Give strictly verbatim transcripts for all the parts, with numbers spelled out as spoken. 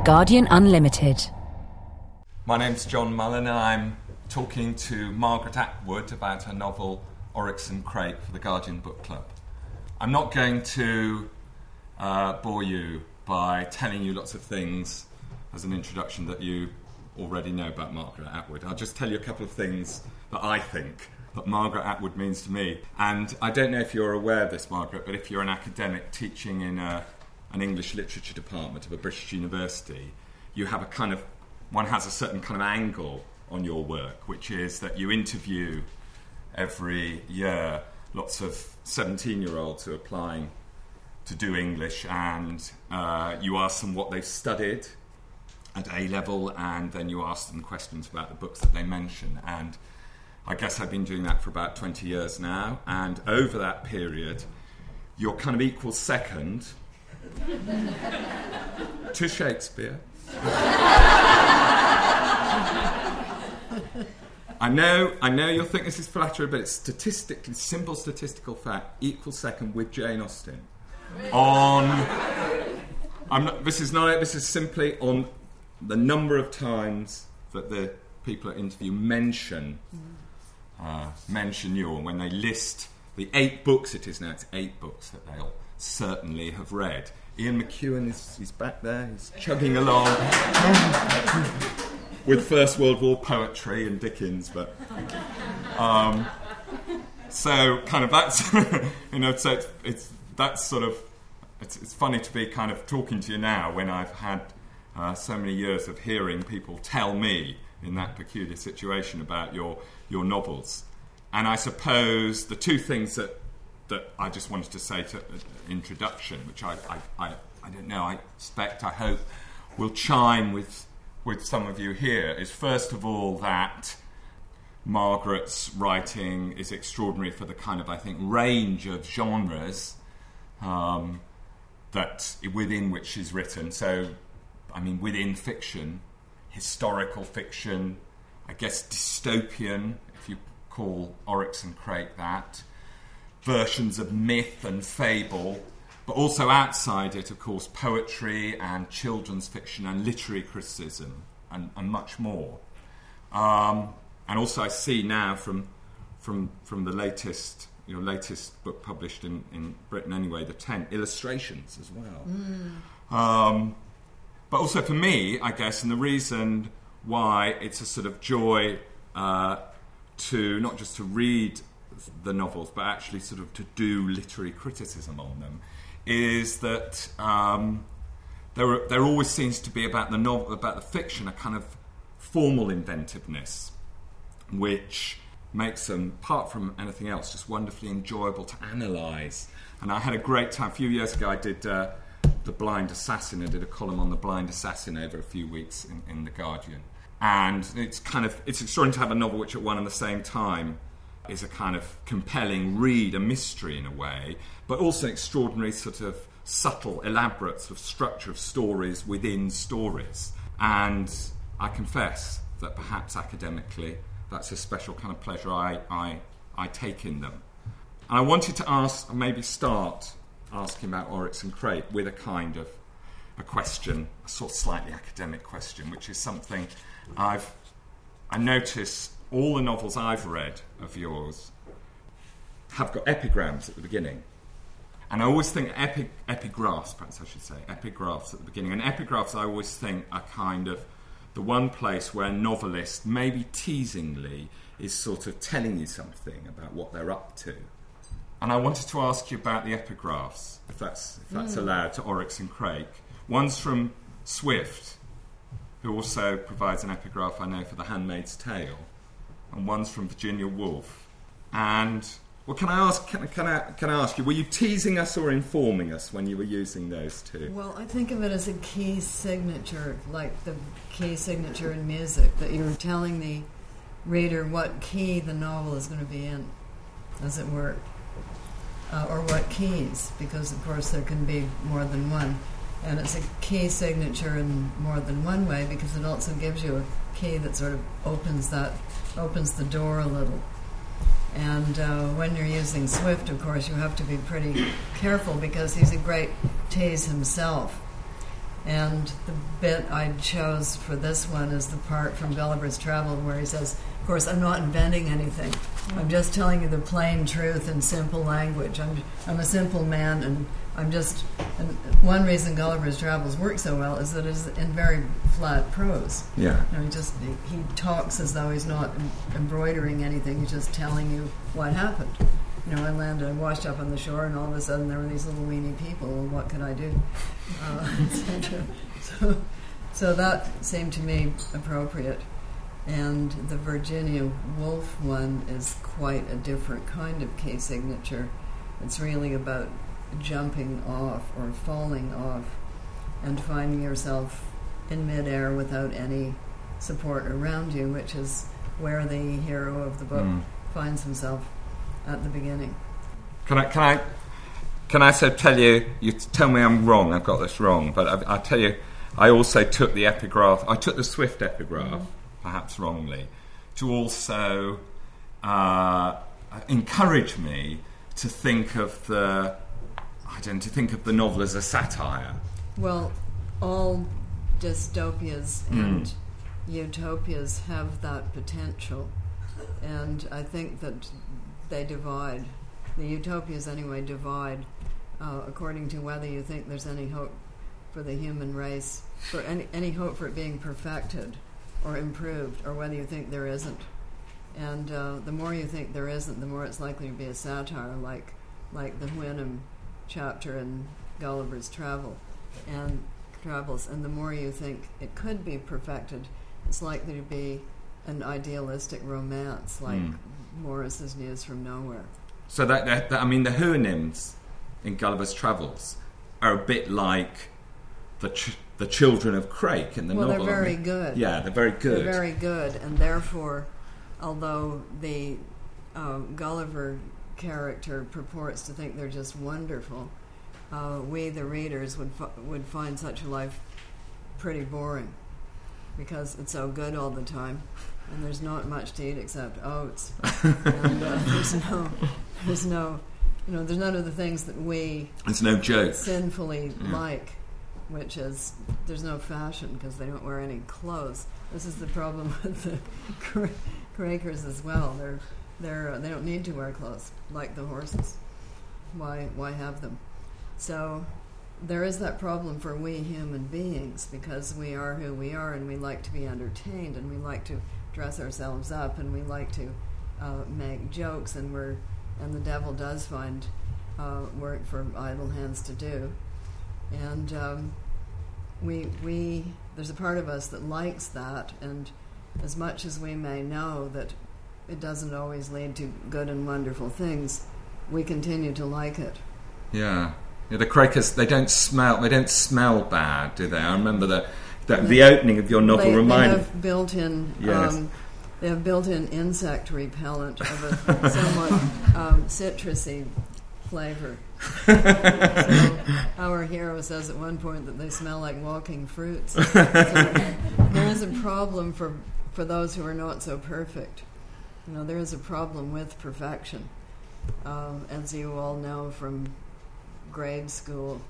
Guardian Unlimited. My name's John Mullen and I'm talking to Margaret Atwood about her novel Oryx and Crake for the Guardian Book Club. I'm not going to uh, bore you by telling you lots of things as an introduction that you already know about Margaret Atwood. I'll just tell you a couple of things that I think that Margaret Atwood means to me. And I don't know if you're aware of this, Margaret, but if you're an academic teaching in a, an English literature department of a British university, you have a kind of, one has a certain kind of angle on your work, which is that you interview every year lots of seventeen-year-olds who are applying to do English, and uh, you ask them what they've studied at A-level, and then you ask them questions about the books that they mention. And I guess I've been doing that for about twenty years now, and over that period, you're kind of equal second to Shakespeare. I know, I know you'll think this is flattery, but it's statistically, simple statistical fact, equal second with Jane Austen. On, I'm not, this is not it, this is simply on the number of times that the people at interview mention uh, mention you, and when they list the eight books it is now, it's eight books that they'll certainly have read. Ian McEwan is he's back there, he's chugging along with First World War poetry and Dickens, but um, so kind of that's you know, so it's, it's that's sort of it's, it's funny to be kind of talking to you now when I've had uh, so many years of hearing people tell me in that peculiar situation about your your novels. And I suppose the two things that that I just wanted to say to uh, introduction, which I, I, I, I don't know, I expect, I hope, will chime with with some of you here, is first of all that Margaret's writing is extraordinary for the kind of, I think, range of genres um, that within which she's written. So, I mean, within fiction, historical fiction, I guess dystopian, if you call Oryx and Crake that, versions of myth and fable, but also outside it, of course, poetry and children's fiction and literary criticism and, and much more. Um, and also I see now from from from the latest, your latest book published in, in Britain anyway, The Tent, illustrations as well. Mm. Um, but also for me, I guess, and the reason why it's a sort of joy uh, to not just to read the novels, but actually sort of to do literary criticism on them, is that um, there there always seems to be about the novel, about the fiction, a kind of formal inventiveness, which makes them, apart from anything else, just wonderfully enjoyable to analyse. And I had a great time. A few years ago I did uh, The Blind Assassin. I did a column on The Blind Assassin over a few weeks in, in The Guardian. And it's kind of, it's extraordinary to have a novel which at one and the same time is a kind of compelling read, a mystery in a way, but also an extraordinary sort of subtle, elaborate sort of structure of stories within stories. And I confess that perhaps academically that's a special kind of pleasure I, I, I take in them. And I wanted to ask, maybe start asking about Oryx and Crake with a kind of a question, a sort of slightly academic question, which is something I've I notice all the novels I've read of yours have got epigrams at the beginning. And I always think epi- epigraphs, perhaps I should say, epigraphs at the beginning. And epigraphs I always think are kind of the one place where a novelist, maybe teasingly, is sort of telling you something about what they're up to. And I wanted to ask you about the epigraphs, if that's, if that's mm. allowed, to Oryx and Crake. One's from Swift, who also provides an epigraph, I know, for The Handmaid's Tale. And one's from Virginia Woolf. And, well, can I ask, can, can, I, can I ask you, were you teasing us or informing us when you were using those two? Well, I think of it as a key signature, like the key signature in music, that you're telling the reader what key the novel is going to be in, as it were, uh, or what keys, because, of course, there can be more than one. And it's a key signature in more than one way, because it also gives you a key that sort of opens that opens the door a little. And uh, when you're using Swift, of course, you have to be pretty careful, because he's a great tease himself. And the bit I chose for this one is the part from Gulliver's Travel where he says, of course, I'm not inventing anything. I'm just telling you the plain truth in simple language. I'm, I'm a simple man, and I'm just... And one reason Gulliver's Travels work so well is that it's in very flat prose. Yeah. You know, he just he, he talks as though he's not em- embroidering anything. He's just telling you what happened. You know, I landed, I washed up on the shore, and all of a sudden there were these little weeny people. Well, what could I do? Uh, et cetera. So, so that seemed to me appropriate. And the Virginia Woolf one is quite a different kind of key signature. It's really about jumping off or falling off and finding yourself in midair without any support around you, which is where the hero of the book mm. finds himself at the beginning. Can I can I can I so tell you? You tell me I'm wrong. I've got this wrong, but I, I'll tell you. I also took the epigraph. I took the Swift epigraph, mm. perhaps wrongly, to also uh, encourage me to think of the. I don't know, to think of the novel as a satire. Well, all dystopias mm. and utopias have that potential, and I think that they divide. The utopias, anyway, divide uh, according to whether you think there's any hope for the human race, for any, any hope for it being perfected or improved, or whether you think there isn't. And uh, the more you think there isn't, the more it's likely to be a satire, like like the Houyhnhnm chapter in Gulliver's Travel and Travels. And the more you think it could be perfected, it's likely to be an idealistic romance, like mm. Morris's News from Nowhere. So that, that, that I mean, the Houyhnhnms in Gulliver's Travels are a bit like the ch- the children of Crake in the well, novel. Well, they're very good. Yeah, they're very good. They're very good, and therefore, although the uh, Gulliver character purports to think they're just wonderful, uh, we, the readers, would f- would find such a life pretty boring because it's so good all the time, and there's not much to eat except oats, and uh, there's no, there's no, you know, there's none of the things that we there's no joke sinfully yeah. like, which is there's no fashion because they don't wear any clothes. This is the problem with the Quakers as well. They're they're uh, they don't need to wear clothes like the horses. Why why have them? So there is that problem for we human beings because we are who we are and we like to be entertained and we like to dress ourselves up and we like to uh, make jokes and we're and the devil does find uh, work for idle hands to do. And um, we we there's a part of us that likes that, and as much as we may know that it doesn't always lead to good and wonderful things, we continue to like it. Yeah, yeah. The Quakers, they don't smell. They don't smell bad, do they? I remember the the, the opening of your novel they, reminded. They have built-in. Yes. Um, they have built-in insect repellent of a somewhat um, citrusy flavor. So our hero says at one point that they smell like walking fruits. So there is a problem for for those who are not so perfect. You know, there is a problem with perfection, um, as you all know from grade school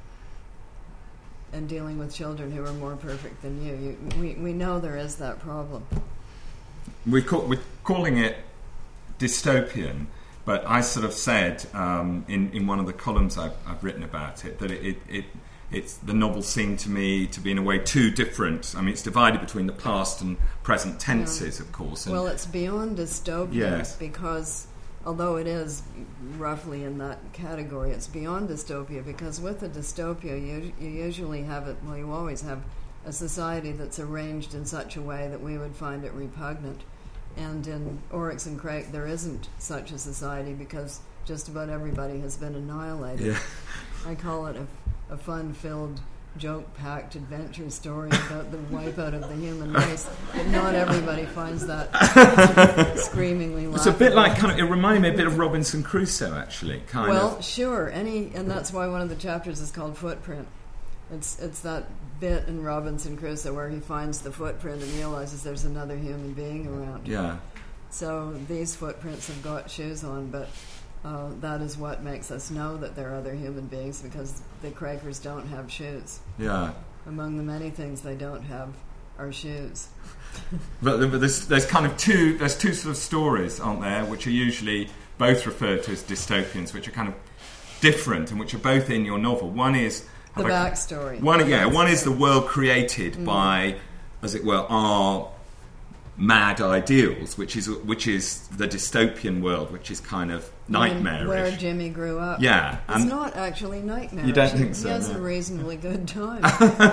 and dealing with children who are more perfect than you. you we we know there is that problem. We call, we're calling it dystopian. But I sort of said um, in, in one of the columns I've, I've written about it that it, it, it it's the novel seemed to me to be in a way too different. I mean, it's divided between the past and present tenses, yeah. of course. And well, it's beyond dystopia yes. because although it is roughly in that category, it's beyond dystopia because with a dystopia you, you usually have it, well, you always have a society that's arranged in such a way that we would find it repugnant. And in Oryx and Crake, there isn't such a society because just about everybody has been annihilated. Yeah. I call it a, a fun-filled, joke-packed adventure story about the wipeout of the human race. But not everybody finds that screamingly laughable. It's a bit like kind of. It reminded me a bit of Robinson Crusoe, actually. Kind well, of. Well, sure. Any, and that's why one of the chapters is called Footprint. It's it's that bit in Robinson Crusoe where he finds the footprint and realizes there's another human being around. Yeah. So these footprints have got shoes on, but uh, that is what makes us know that there are other human beings because the Quakers don't have shoes. Yeah. among the many things they don't have are shoes. But, but there's, there's kind of two, there's two sort of stories, aren't there, which are usually both referred to as dystopians, which are kind of different and which are both in your novel. One is the backstory. One, yeah, one is the world created mm. by, as it were, our mad ideals, which is which is the dystopian world, which is kind of nightmarish. Where Jimmy grew up. Yeah, it's not actually nightmarish. You don't think so? He has no. a reasonably good time,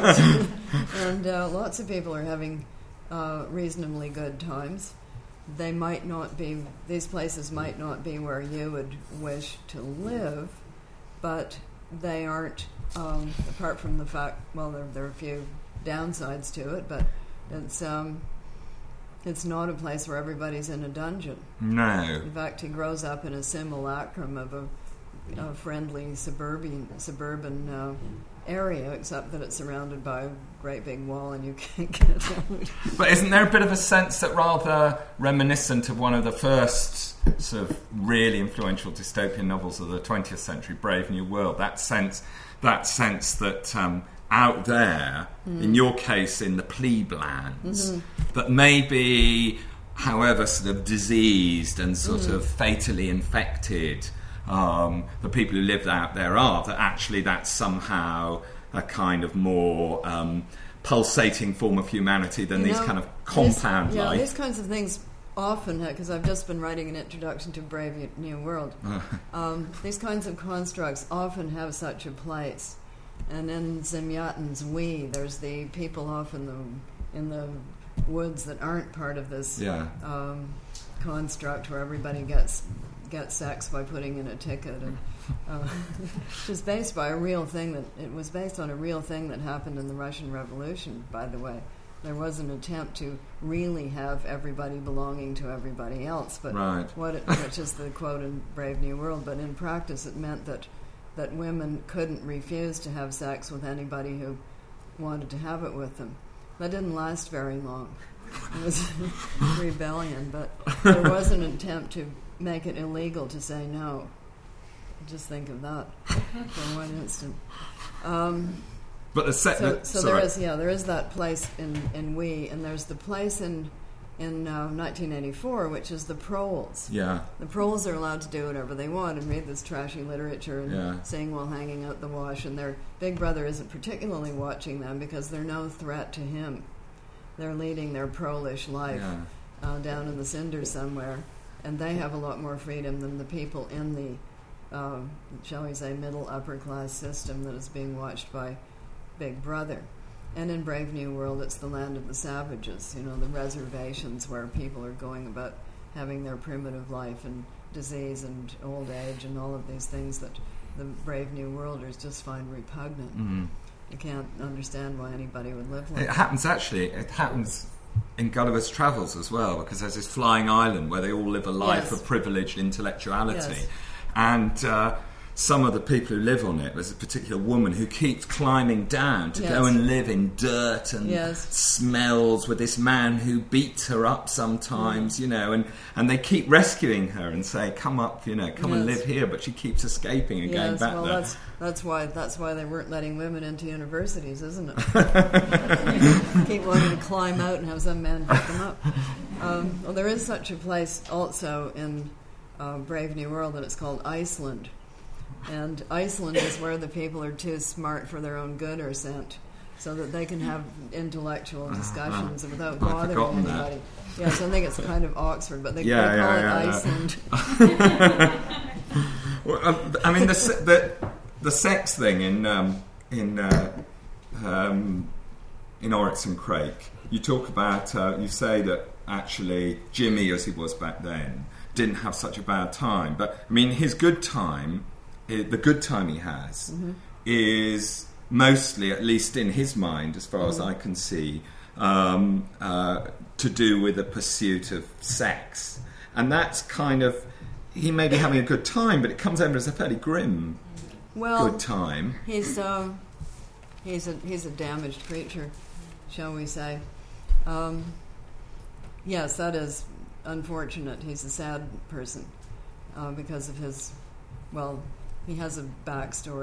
and uh, lots of people are having uh, reasonably good times. They might not be; these places might not be where you would wish to live, but they aren't. Um, apart from the fact, well, there, there are a few downsides to it, but it's um, it's not a place where everybody's in a dungeon. No. In fact, he grows up in a simulacrum of a, a friendly suburban suburban uh, area, except that it's surrounded by a great big wall and you can't get out. But isn't there a bit of a sense that rather reminiscent of one of the first sort of really influential dystopian novels of the twentieth century, Brave New World, that sense that sense that um, out there, mm. in your case in the plebe lands, mm-hmm. that maybe, however sort of diseased and sort mm. of fatally infected um, the people who live out there are, that actually that's somehow a kind of more um, pulsating form of humanity than you these know, kind of compound these, life. Yeah, these kinds of things often, because I've just been writing an introduction to Brave New World, um, these kinds of constructs often have such a place. And in Zemyatin's We, there's the people off in the in the woods that aren't part of this yeah. um, construct where everybody gets gets sex by putting in a ticket, and uh, which is based by a real thing that it was based on a real thing that happened in the Russian Revolution. By the way, there was an attempt to really have everybody belonging to everybody else, but right. what it, which is the quote in Brave New World. But in practice, it meant that. that women couldn't refuse to have sex with anybody who wanted to have it with them. That didn't last very long. It was rebellion, but there was an attempt to make it illegal to say no. Just think of that for one instant. Um, but the se- so, the, so there is, yeah, there is that place in, in We, and there's the place in in uh, nineteen eighty-four, which is the proles. Yeah. The proles are allowed to do whatever they want and read this trashy literature and yeah. sing while hanging out the wash, and their big brother isn't particularly watching them because they're no threat to him. They're leading their prolish life yeah. uh, down in the cinders somewhere, and they have a lot more freedom than the people in the, uh, shall we say, middle upper class system that is being watched by Big Brother. And in Brave New World, it's the land of the savages, you know, the reservations where people are going about having their primitive life and disease and old age and all of these things that the Brave New Worlders just find repugnant. Mm-hmm. You can't understand why anybody would live like it that. It happens, actually. It happens in Gulliver's Travels as well, because there's this flying island where they all live a life yes. of privileged intellectuality. Yes. And uh, some of the people who live on it, there's a particular woman who keeps climbing down to yes. go and live in dirt and yes. smells with this man who beats her up sometimes, mm. you know, and, and they keep rescuing her and say, come up, you know, come yes. and live here, but she keeps escaping and yes, going back well, there. That's, that's why that's why they weren't letting women into universities, isn't it? Keep wanting to climb out and have some man pick them up. Um, well, there is such a place also in uh, Brave New World, and it's called Iceland. And Iceland is where the people are too smart for their own good are sent, so that they can have intellectual discussions uh, uh, without bothering anybody. That. Yes, I think it's kind of Oxford, but they, yeah, they call yeah, it yeah, Iceland. Well, um, I mean, the, the the sex thing in um, in uh, um, in Oryx and Crake. You talk about, uh, you say that actually Jimmy, as he was back then, didn't have such a bad time. But I mean, his good time. It, the good time he has mm-hmm. is mostly, at least in his mind, as far mm-hmm. as I can see, um, uh, to do with the pursuit of sex. And that's kind of, he may be having a good time, but it comes over as a fairly grim well, good time. He's, um, he's, a, he's a damaged creature, shall we say. Um, yes, that is unfortunate. He's a sad person uh, because of his, well... He has a backstory.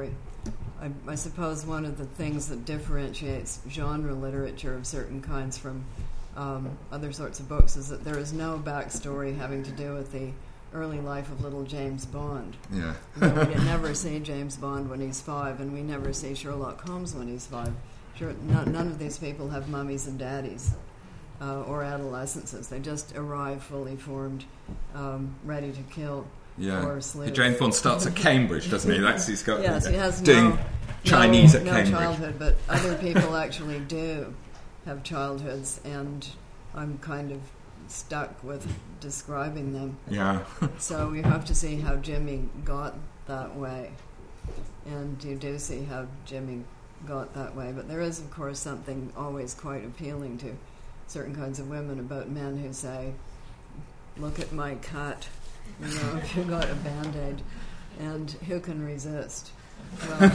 I, I suppose one of the things that differentiates genre literature of certain kinds from um, other sorts of books is that there is no backstory having to do with the early life of little James Bond. Yeah. You know, we never see James Bond when he's five, and we never see Sherlock Holmes when he's five. Sure, none, none of these people have mummies and daddies uh, or adolescences. They just arrive fully formed, um, ready to kill. Yeah. Or sleuth. James Bond starts at Cambridge, doesn't he? That's he's got. Yes, he has doing no, Chinese no, at no Cambridge. childhood, but other people actually do have childhoods, and I'm kind of stuck with describing them. Yeah. So you have to see how Jimmy got that way, and you do see how Jimmy got that way. But there is, of course, something always quite appealing to certain kinds of women about men who say, "Look at my cut. You know, if you got a Band-Aid," and who can resist? Well,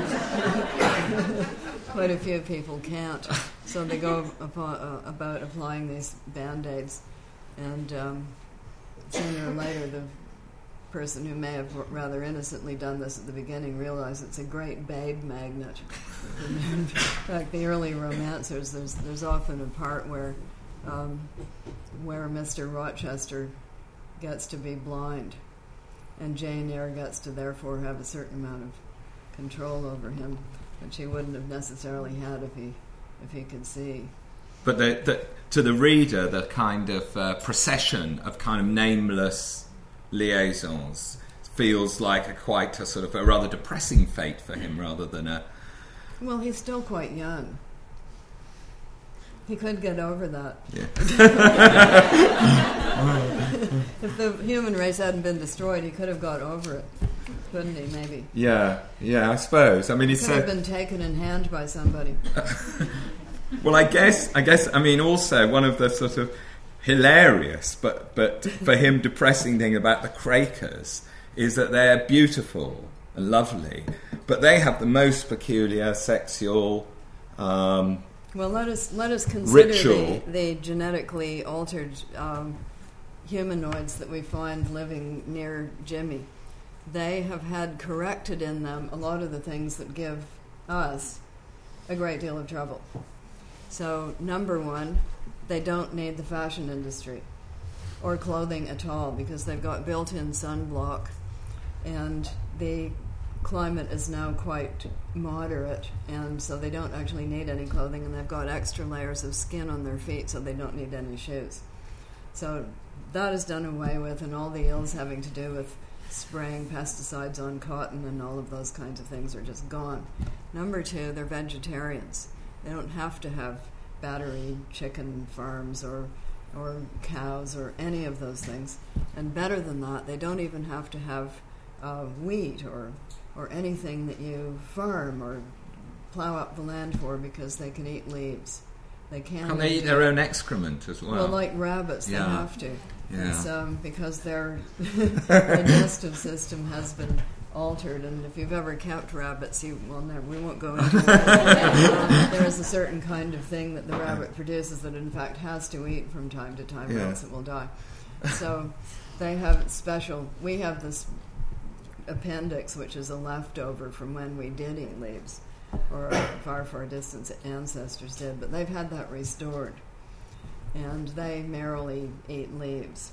quite a few people can't. So they go upon, uh, about applying these Band-Aids, and um, sooner or later the person who may have rather innocently done this at the beginning realizes it's a great babe magnet. In fact, the early romancers, there's there's often a part where um, where Mister Rochester gets to be blind, and Jane Eyre gets to therefore have a certain amount of control over him, which he wouldn't have necessarily had if he if he could see. But the, the, to the reader, the kind of uh, procession of kind of nameless liaisons feels like a quite a sort of a rather depressing fate for him, rather than a. Well, he's still quite young. He could get over that. Yeah. If the human race hadn't been destroyed, he could have got over it, couldn't he? Maybe. Yeah, yeah, I suppose. I mean, he he could said. have been taken in hand by somebody. Well, I guess, I guess, I mean, also one of the sort of hilarious, but but for him depressing thing about the Quakers is that they're beautiful and lovely, but they have the most peculiar sexual. Um, Well, let us let us consider Ritual. the, the genetically altered um, humanoids that we find living near Jimmy. They have had corrected in them a lot of the things that give us a great deal of trouble. So, number one, they don't need the fashion industry or clothing at all because they've got built-in sunblock, and the climate is now quite moderate, and so they don't actually need any clothing, and they've got extra layers of skin on their feet, so they don't need any shoes. So that is done away with, and all the ills having to do with spraying pesticides on cotton and all of those kinds of things are just gone. Number two, they're vegetarians. They don't have to have battery chicken farms or or cows or any of those things. And better than that, they don't even have to have uh, wheat or or anything that you farm or plow up the land for, because they can eat leaves. They can. Can they eat their own excrement as well? Well, like rabbits, Yeah. they have to. Yeah. It's, um, because their digestive system has been altered, and if you've ever kept rabbits, you well, no, we won't go into that. Um, there is a certain kind of thing that the rabbit produces that, in fact, has to eat from time to time, or Yeah. else it will die. So they have special. We have this appendix, which is a leftover from when we did eat leaves, or our far, far distant ancestors did, but they've had that restored, and they merrily eat leaves.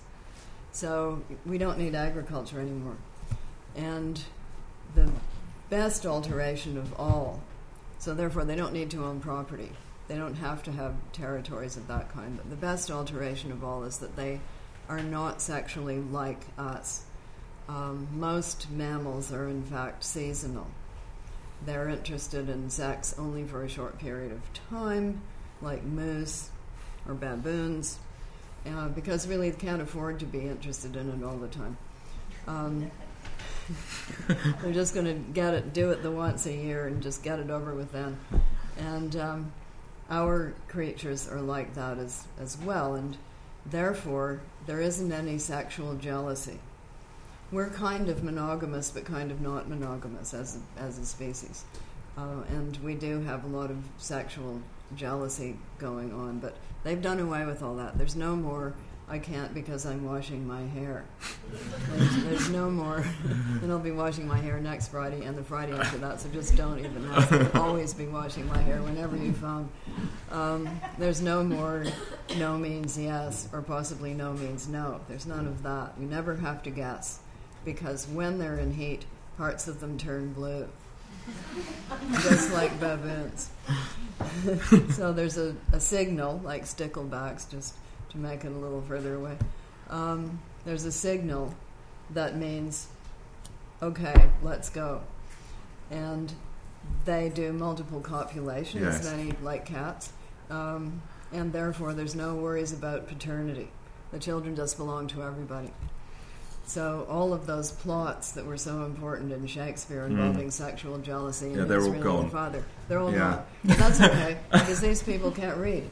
So we don't need agriculture anymore. And the best alteration of all, so therefore they don't need to own property. They don't have to have territories of that kind. But the best alteration of all is that they are not sexually like us. Um, most mammals are in fact seasonal. They're interested in sex only for a short period of time, like moose or baboons, uh, because really they can't afford to be interested in it all the time. Um, they're just going to get it, do it the once a year, and just get it over with then. And um, our creatures are like that as as well, and therefore there isn't any sexual jealousy. We're kind of monogamous, but kind of not monogamous as a, as a species. Uh, and we do have a lot of sexual jealousy going on, but they've done away with all that. There's no more I can't because I'm washing my hair. There's, there's no more. And I'll be washing my hair next Friday and the Friday after that, so just don't even ask. I'll always be washing my hair whenever you phone. Um, there's no more no means yes or possibly no means no. There's none of that. You never have to guess, because when they're in heat, parts of them turn blue. Just like baboons. So there's a, a signal, like sticklebacks, just to make it a little further away. Um, there's a signal that means, okay, let's go. And they do multiple copulation, yes. as many like cats, um, and therefore there's no worries about paternity. The children just belong to everybody. So all of those plots that were so important in Shakespeare involving mm. sexual jealousy and yeah, they're all really gone. The father, they're all yeah. gone. But that's okay, because these people can't read.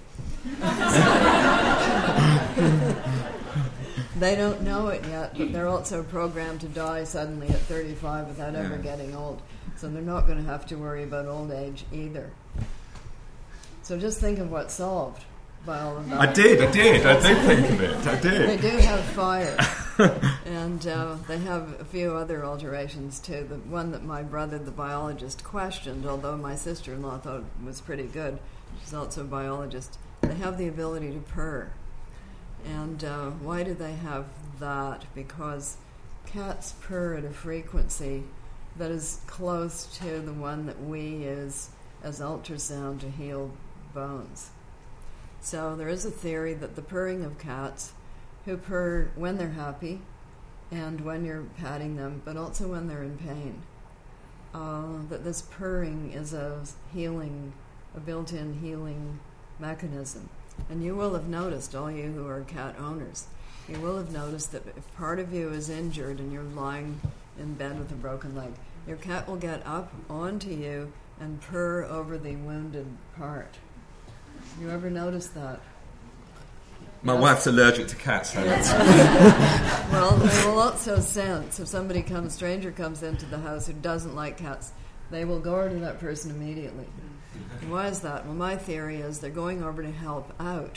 They don't know it yet, but they're also programmed to die suddenly at thirty-five without ever yeah. getting old. So they're not going to have to worry about old age either. So just think of what's solved by all of that. I did, I did, I did think of it, I did. They do have fire. And uh, they have a few other alterations too. The one that my brother, the biologist, questioned, although my sister-in-law thought was pretty good. She's also a biologist. They have the ability to purr. And uh, why do they have that? Because cats purr at a frequency that is close to the one that we use as ultrasound to heal bones. So there is a theory that the purring of cats, who purr when they're happy and when you're patting them, but also when they're in pain, uh, that this purring is a healing, a built-in healing mechanism. And you will have noticed, all you who are cat owners, you will have noticed that if part of you is injured and you're lying in bed with a broken leg, your cat will get up onto you and purr over the wounded part. You ever notice that? My yes. wife's allergic to cats. Well, they will also sense if somebody comes, stranger comes into the house who doesn't like cats, they will go over to that person immediately. And why is that? Well, my theory is they're going over to help out.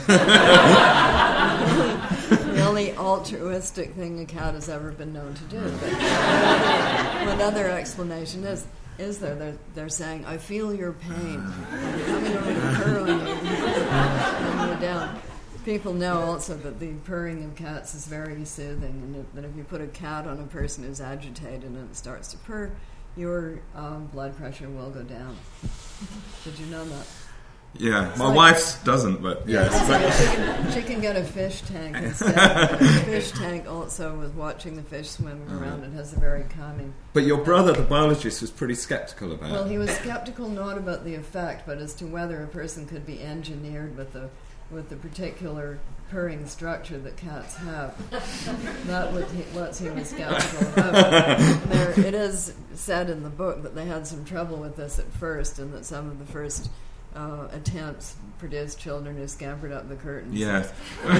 The only altruistic thing a cat has ever been known to do. But what other explanation is? Is there? They're, they're saying, I feel your pain. I'm coming over to purr on you. And you're down. People know also that the purring of cats is very soothing, and if, that if you put a cat on a person who's agitated and it starts to purr, your um, blood pressure will go down. Did you know that? Yeah, it's my like, wife's doesn't, but yes. Yeah, she, can, she can get a fish tank instead. The fish tank also, with watching the fish swim around, it has a very calming. But your brother, the biologist, was pretty sceptical about it. Well, he was sceptical not about the effect, but as to whether a person could be engineered with the with the particular purring structure that cats have. That what he, what he was skeptical about. There, it is said in the book that they had some trouble with this at first, and that some of the first uh, attempts produced children who scampered up the curtains. Yes.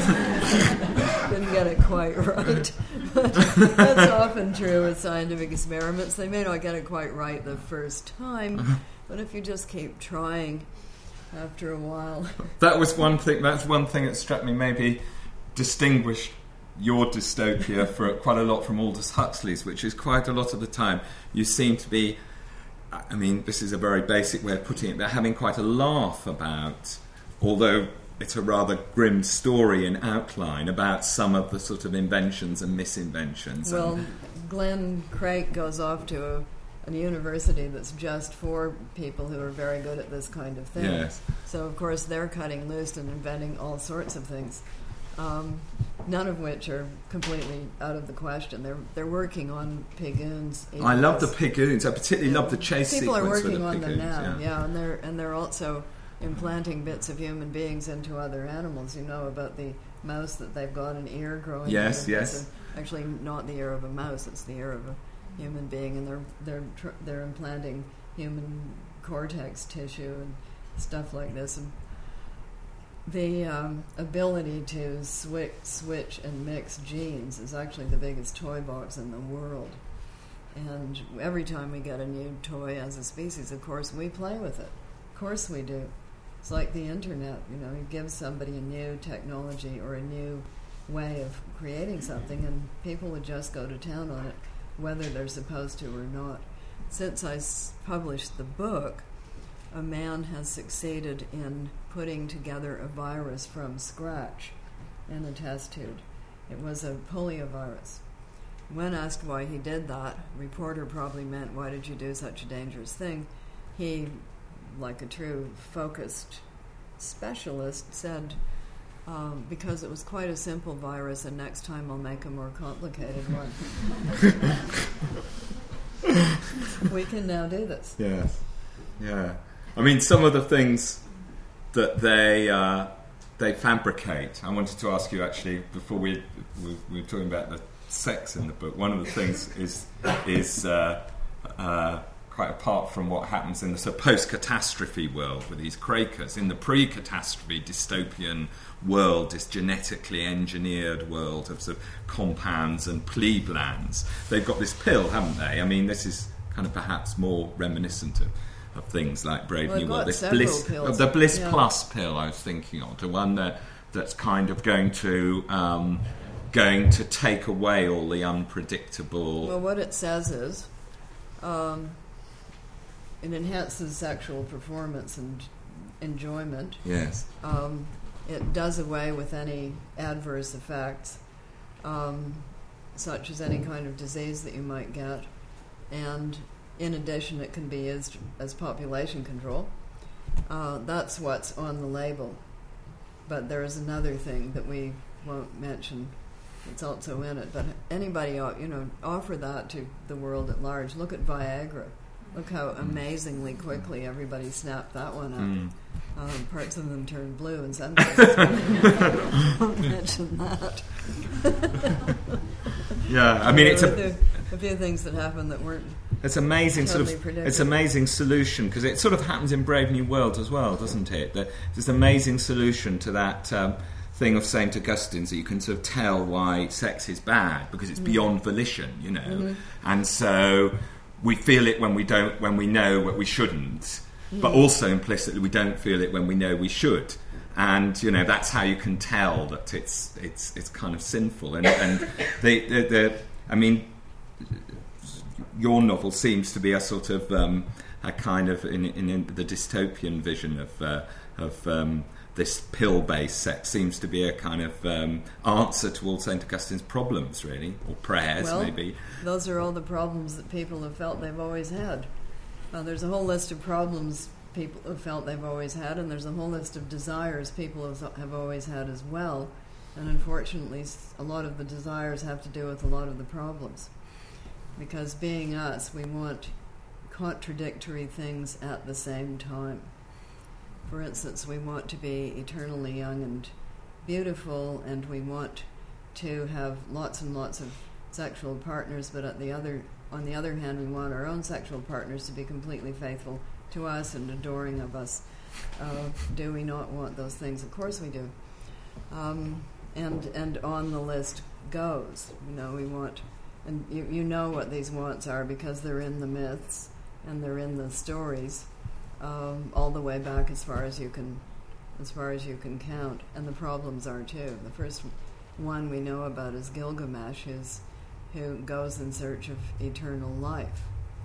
Didn't get it quite right. But that's often true with scientific experiments. They may not get it quite right the first time, but if you just keep trying, after a while. That was one thing. That's one thing that struck me. Maybe distinguished your dystopia for quite a lot from Aldous Huxley's, which is quite a lot of the time you seem to be. I mean, this is a very basic way of putting it, but having quite a laugh about, although it's a rather grim story in outline, about some of the sort of inventions and misinventions. Well, and Glenn Craik goes off to a a university that's just for people who are very good at this kind of thing. Yes. So, of course, they're cutting loose and inventing all sorts of things, um, none of which are completely out of the question. They're they're working on Pigoons. I love the Pigoons. I particularly love the chase people sequence are working with the on Pigoons, them now, yeah. yeah, and they're and they're also implanting bits of human beings into other animals. You know about the mouse that they've got an ear growing. Yes, out of. yes. It's a, actually, not the ear of a mouse; it's the ear of a human being, and they're they're tr- they're implanting human cortex tissue and stuff like this. And the um, ability to switch, switch and mix genes is actually the biggest toy box in the world. And every time we get a new toy as a species, of course, we play with it. Of course we do. It's like the internet. You know, you give somebody a new technology or a new way of creating something, and people would just go to town on it, whether they're supposed to or not. Since I s- published the book, a man has succeeded in putting together a virus from scratch in a test tube. It was a poliovirus. When asked why he did that, reporter probably meant, why did you do such a dangerous thing? He, like a true focused specialist, said, um, because it was quite a simple virus, and next time I'll make a more complicated one. We can now do this. Yes. Yeah. I mean, some of the things that they uh, they fabricate. I wanted to ask you actually before we we, we were talking about the sex in the book. One of the things is is uh, uh, quite apart from what happens in the sort of post-catastrophe world with these Quakers. In the pre-catastrophe dystopian world, this genetically engineered world of sort of compounds and plebe lands, they've got this pill, haven't they? I mean, this is kind of perhaps more reminiscent of, of things like Brave well, New World. This Bliss, pills. the Bliss yeah. Plus pill I was thinking of, the one that that's kind of going to um, going to take away all the unpredictable. Well, what it says is um, it enhances sexual performance and enjoyment. Yes. Um, it does away with any adverse effects, um, such as any kind of disease that you might get. And in addition, it can be used as population control. Uh, that's what's on the label. But there is another thing that we won't mention. It's also in it. But anybody, you know, offer that to the world at large. Look at Viagra. Look how amazingly quickly everybody snapped that one up. Mm. Um, parts of them turned blue, and some won't mention that. Yeah, I mean, it's a, a, a few things that happened that weren't. It's amazing, totally sort of. predicted. It's amazing solution because it sort of happens in Brave New World as well, doesn't it? That there's an amazing solution to that um, thing of Saint Augustine's that you can sort of tell why sex is bad because it's mm. beyond volition, you know, mm-hmm. and so we feel it when we don't, when we know what we shouldn't, mm. but also implicitly we don't feel it when we know we should. And you know that's how you can tell that it's it's it's kind of sinful. And and the the, the I mean, your novel seems to be a sort of um, a kind of in, in, in the dystopian vision of uh, of um, this pill-based sex seems to be a kind of um, answer to all Saint Augustine's problems, really, or prayers, well, maybe. Those are all the problems that people have felt they've always had. Uh, there's a whole list of problems people have felt they've always had, and there's a whole list of desires people have, have always had as well. And unfortunately, a lot of the desires have to do with a lot of the problems. Because being us, we want contradictory things at the same time. For instance, we want to be eternally young and beautiful, and we want to have lots and lots of sexual partners, but at the other, on the other hand, we want our own sexual partners to be completely faithful to us and adoring of us. Uh, do we not want those things? Of course we do. Um, and and on the list goes. You know, we want, and you, you know what these wants are because they're in the myths and they're in the stories, um, all the way back as far as you can, as far as you can count. And the problems are too. The first one we know about is Gilgamesh, who's, who goes in search of eternal life.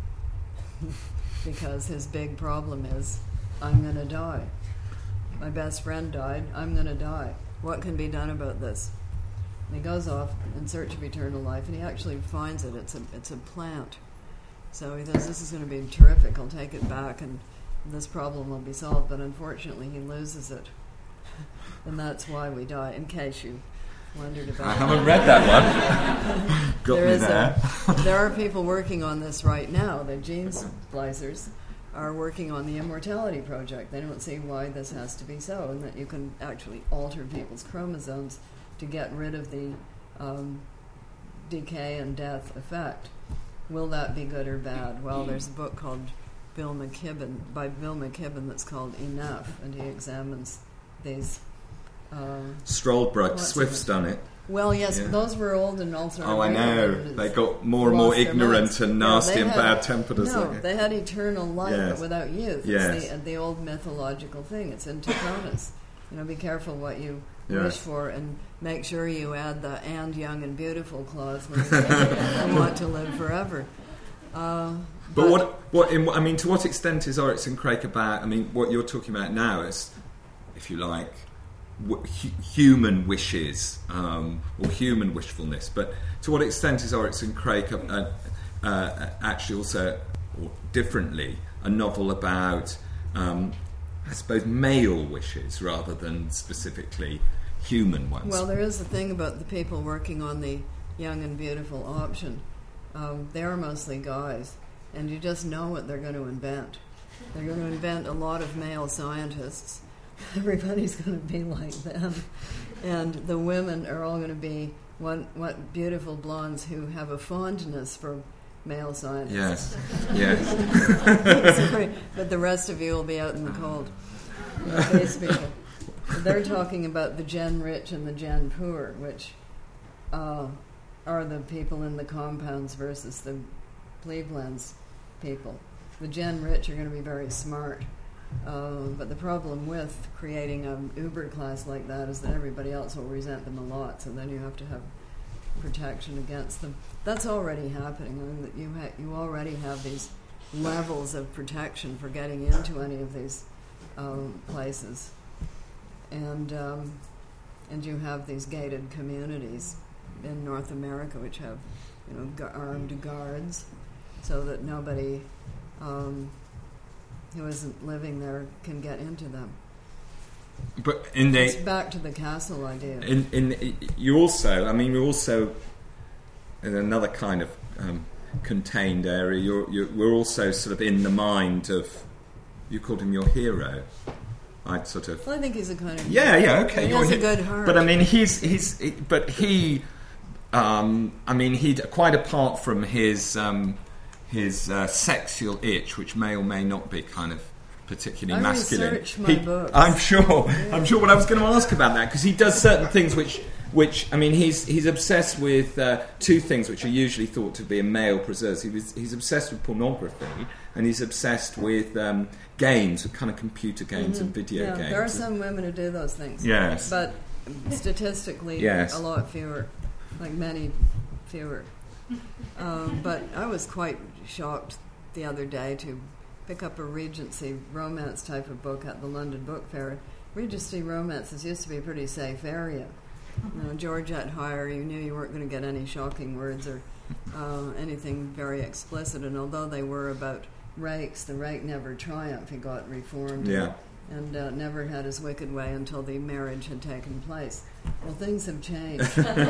Because his big problem is, I'm going to die. My best friend died, I'm going to die. What can be done about this? And he goes off in search of eternal life, and he actually finds it. It's a it's a plant. So he says, this is going to be terrific, I'll take it back, and this problem will be solved. But unfortunately, he loses it. And that's why we die, in case you wondered about it. I haven't read that one. Got there me is there. A, there are people working on this right now. The gene splicers are working on the Immortality Project. They don't see why this has to be so, and that you can actually alter people's chromosomes to get rid of the um, decay and death effect. Will that be good or bad? Well, there's a book called Bill McKibben, by Bill McKibben, that's called Enough, and he examines these. Uh, Strollbrook, Swift's done it. Well, yes, yeah. Those were old and also. Oh, I know. They got more and more ignorant and nasty no, and had, bad-tempered. As no, they, they had eternal life, yes. but without youth. Yes. It's the, the old mythological thing. It's in Tithonus. You know, be careful what you Yes. wish for, and make sure you add the "and young and beautiful" clause when you say you want to live forever. Uh, But, but what, what in, I mean, to what extent is Oryx and Crake about? I mean, what you're talking about now is, if you like, w- hu- human wishes um, or human wishfulness. But to what extent is Oryx and Crake uh, uh, actually also, or differently, a novel about, um, I suppose, male wishes rather than specifically human ones? Well, there is the thing about the people working on the young and beautiful option. Um, they're mostly guys, and you just know what they're going to invent. They're going to invent a lot of male scientists. Everybody's going to be like them. And the women are all going to be what, what beautiful blondes who have a fondness for male scientists. Yes, yes. Sorry, but the rest of you will be out in the cold. You know, base people. They're talking about the gen rich and the gen poor, which uh, are the people in the compounds versus the Cleveland's people. The gen rich are going to be very smart. Uh, but the problem with creating an uber class like that is that everybody else will resent them a lot, so then you have to have protection against them. That's already happening. I mean, you, ha- you already have these levels of protection for getting into any of these um, places. And um, and you have these gated communities in North America which have, you know, gu- armed guards, so that nobody um, who isn't living there can get into them. But in the It's back to the castle idea. in in you also, I mean, you're also in another kind of um, contained area. You're, you're we're also sort of in the mind of, you called him your hero. I'd sort of Well, I think he's a kind of yeah yeah okay. He you're has a he- good heart. But I mean, he's he's he, but he, um, I mean, he quite apart from his um, his uh, sexual itch, which may or may not be kind of particularly I masculine. research my He- books. I'm sure. I'm sure. What I was going to ask about that, because he does certain things which, which I mean, he's he's obsessed with uh, two things which are usually thought to be a male preserves. He was he's obsessed with pornography, and he's obsessed with um, games, with kind of computer games and video yeah, games. there are some women who do those things. Yes. But statistically, Yes. a lot fewer, like many fewer. Um, but I was quite shocked the other day to pick up a Regency romance type of book at the London Book Fair. Regency romances used to be a pretty safe area. You know, Georgette Heyer, you knew you weren't going to get any shocking words or uh, anything very explicit. And although they were about rakes, the rake never triumphed. He got reformed. Yeah. And uh, never had his wicked way until the marriage had taken place. Well, things have changed.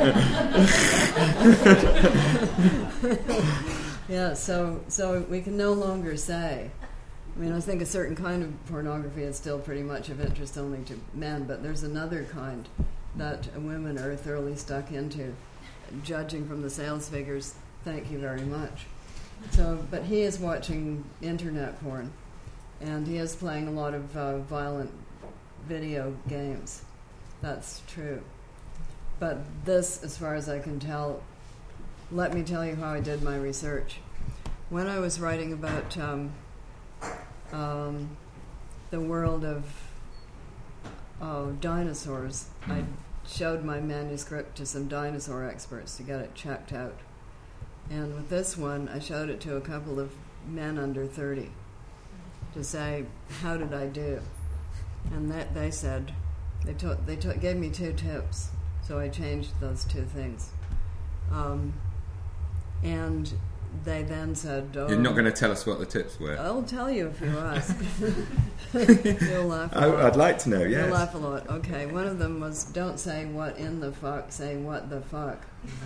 Yeah, so so we can no longer say. I mean, I think a certain kind of pornography is still pretty much of interest only to men, but there's another kind that women are thoroughly stuck into. Judging from the sales figures, thank you very much. So, but he is watching internet porn, and he is playing a lot of uh, violent video games. That's true. But this, as far as I can tell, let me tell you how I did my research. When I was writing about um, um, the world of uh, dinosaurs, I showed my manuscript to some dinosaur experts to get it checked out. And with this one, I showed it to a couple of men under thirty to say, how did I do? And that they said, they, to, they to, gave me two tips, so I changed those two things. Um, and they then said, oh, You're not going to tell us what the tips were. I'll tell you if you ask. You'll laugh a I, lot. I'd like to know. You'll Yes. laugh a lot. Okay, one of them was, don't say what in the fuck, say what the fuck.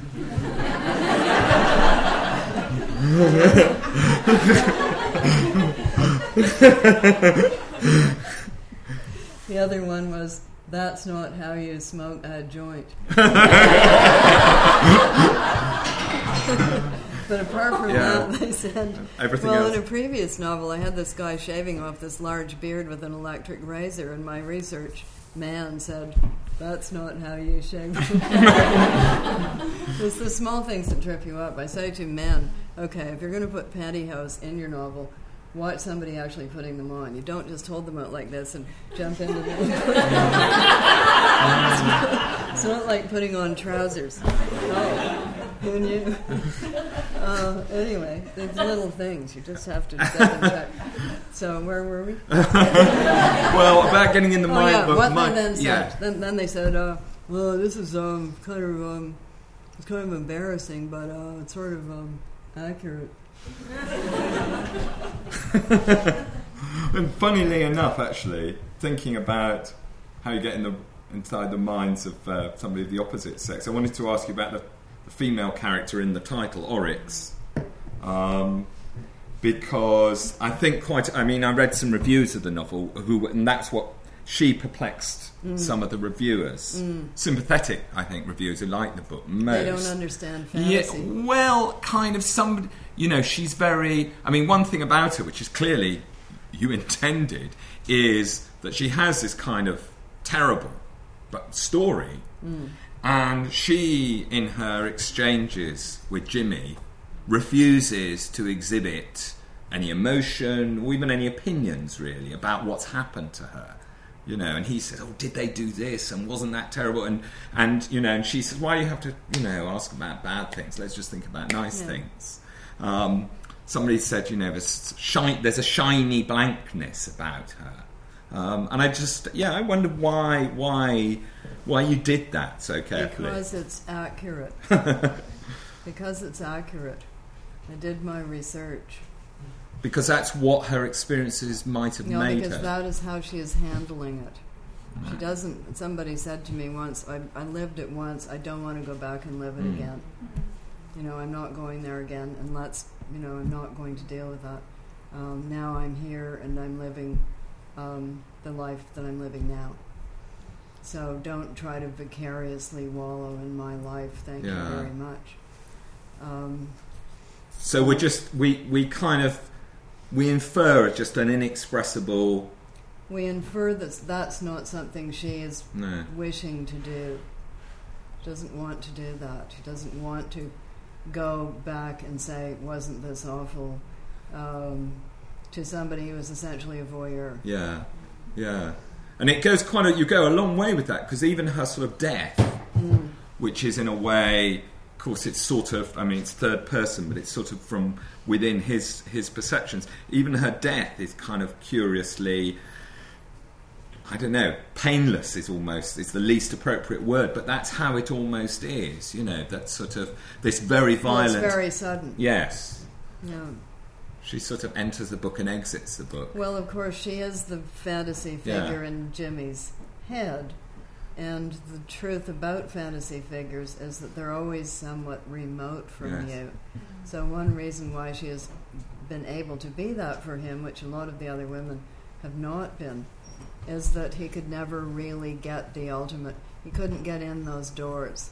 The other one was, that's not how you smoke a joint. But apart from Yeah. that, they said, Everything well, else. in a previous novel, I had this guy shaving off this large beard with an electric razor, and my research man said, that's not how you shave. It's the small things that trip you up. I say to men, okay, if you're going to put pantyhose in your novel, watch somebody actually putting them on. You don't just hold them out like this and jump into them. It's not like putting on trousers. Oh, who knew? Uh, anyway, there's little things. You just have to step and check. So where were we? Well, about getting in the oh, mind. Yeah. What mind, they then said. Yeah. Then, then they said, uh, well, this is um, kind of um, it's kind of embarrassing, but uh, it's sort of um, accurate. And funnily enough, actually, thinking about how you get in the inside the minds of uh, somebody of the opposite sex, I wanted to ask you about the, the female character in the title, Oryx, um, because I think quite. I mean, I read some reviews of the novel, who, and that's what she perplexed mm. some of the reviewers. Mm. Sympathetic, I think, reviewers who like the book most. They don't understand fantasy. Yeah, well, kind of some. You know, she's very. I mean, one thing about her, which is clearly you intended, is that she has this kind of terrible but story, mm. and she, in her exchanges with Jimmy, refuses to exhibit any emotion or even any opinions, really, about what's happened to her. You know, and he says, "Oh, did they do this? And wasn't that terrible?" And and you know, and she says, "Why do you have to, you know, ask about bad things? Let's just think about nice yeah. things." Um, somebody said, you know, there's, shi- there's a shiny blankness about her. Um, and I just, yeah, I wonder why, why, why you did that so carefully. Because it's accurate. Because it's accurate. I did my research. Because that's what her experiences might have no, made because her. that is how she is handling it. Right. She doesn't. Somebody said to me once, I, I lived it once. I don't want to go back and live it mm. again. You know, I'm not going there again, and let's, you know, I'm not going to deal with that. Um, now I'm here, and I'm living um, the life that I'm living now. So don't try to vicariously wallow in my life. Thank yeah. you very much. Um, so we're just, we, we kind of, we infer just an inexpressible... We infer that that's not something she is no. wishing to do. She doesn't want to do that. She doesn't want to go back and say, wasn't this awful, um, to somebody who was essentially a voyeur. Yeah, yeah. And it goes quite a, you go a long way with that, because even her sort of death, mm. which is in a way, of course it's sort of, I mean it's third person, but it's sort of from within his, his perceptions. Even her death is kind of curiously, I don't know, painless is almost, is the least appropriate word, but that's how it almost is, you know, that sort of, this very violent... Well, it's very sudden. Yes. Yeah. She sort of enters the book and exits the book. Well, of course, she is the fantasy figure yeah. in Jimmy's head, and the truth about fantasy figures is that they're always somewhat remote from yes. you. So one reason why she has been able to be that for him, which a lot of the other women have not been, is that he could never really get the ultimate. He couldn't get in those doors.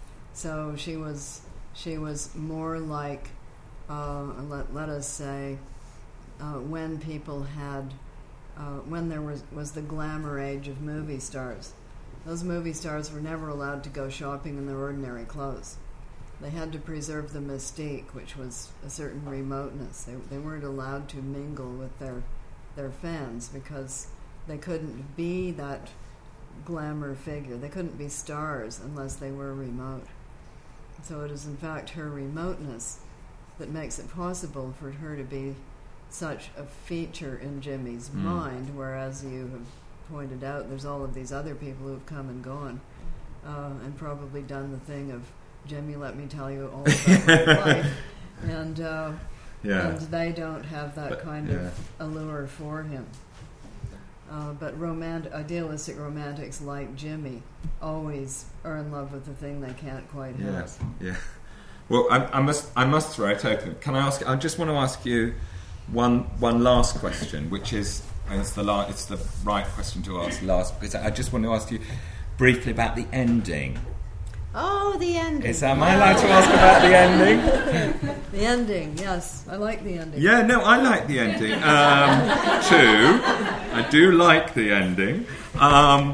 So she was she was more like, uh, let, let us say, uh, when people had, uh, when there was, was the glamour age of movie stars. Those movie stars were never allowed to go shopping in their ordinary clothes. They had to preserve the mystique, which was a certain remoteness. They, they weren't allowed to mingle with their their fans because they couldn't be that glamour figure. They couldn't be stars unless they were remote. So it is in fact her remoteness that makes it possible for her to be such a feature in Jimmy's mm. mind, whereas you have pointed out there's all of these other people who have come and gone uh, and probably done the thing of, Jimmy, let me tell you all about my life. And, uh, yeah. and they don't have that but, kind yeah. of allure for him. Uh, but romant- idealistic romantics like Jimmy always are in love with the thing they can't quite have. Yes, yeah. Well, I, I must, I must throw it open. Can I ask? I just want to ask you one, one last question, which is, and it's the la- it's the right question to ask last, because I just want to ask you briefly about the ending. Oh, the ending. Is am I allowed to ask about the ending? The ending, yes. I like the ending. Yeah, no, I like the ending um, too. I do like the ending. Um,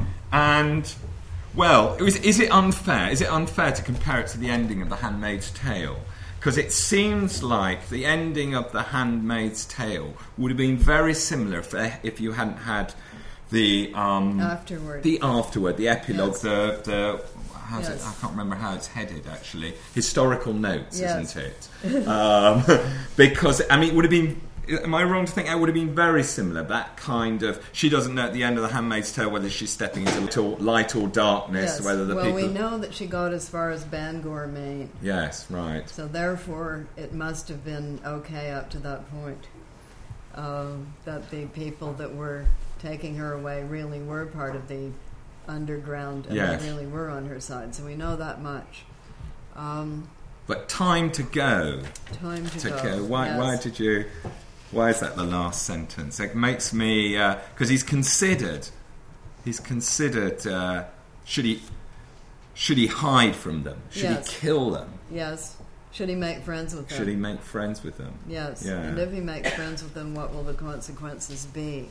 and, well, is, is it unfair? Is it unfair to compare it to the ending of The Handmaid's Tale? because it seems like the ending of The Handmaid's Tale would have been very similar if, if you hadn't had the um, afterward, the afterward, the epilogue, yes. the the how's yes. it? I can't remember how it's headed actually. Historical notes, yes. isn't it? um, because I mean, it would have been. Am I wrong to think it would have been very similar? That kind of she doesn't know at the end of The Handmaid's Tale whether she's stepping into light or, light or darkness. Yes. Whether the well, people. we know that she got as far as Bangor, Maine. Yes, right. So therefore, it must have been okay up to that point. Um, that the people that were taking her away really were part of the underground, and yes. they really were on her side. So we know that much. Um, but time to go. Time to, to go. go. Why? Yes. Why did you? Why is that the last sentence? It makes me because uh, he's considered. He's considered. Uh, should he? Should he hide from them? Should yes. he kill them? Yes. Should he make friends with them? Should he make friends with them? Yes. Yeah. And if he makes friends with them, what will the consequences be?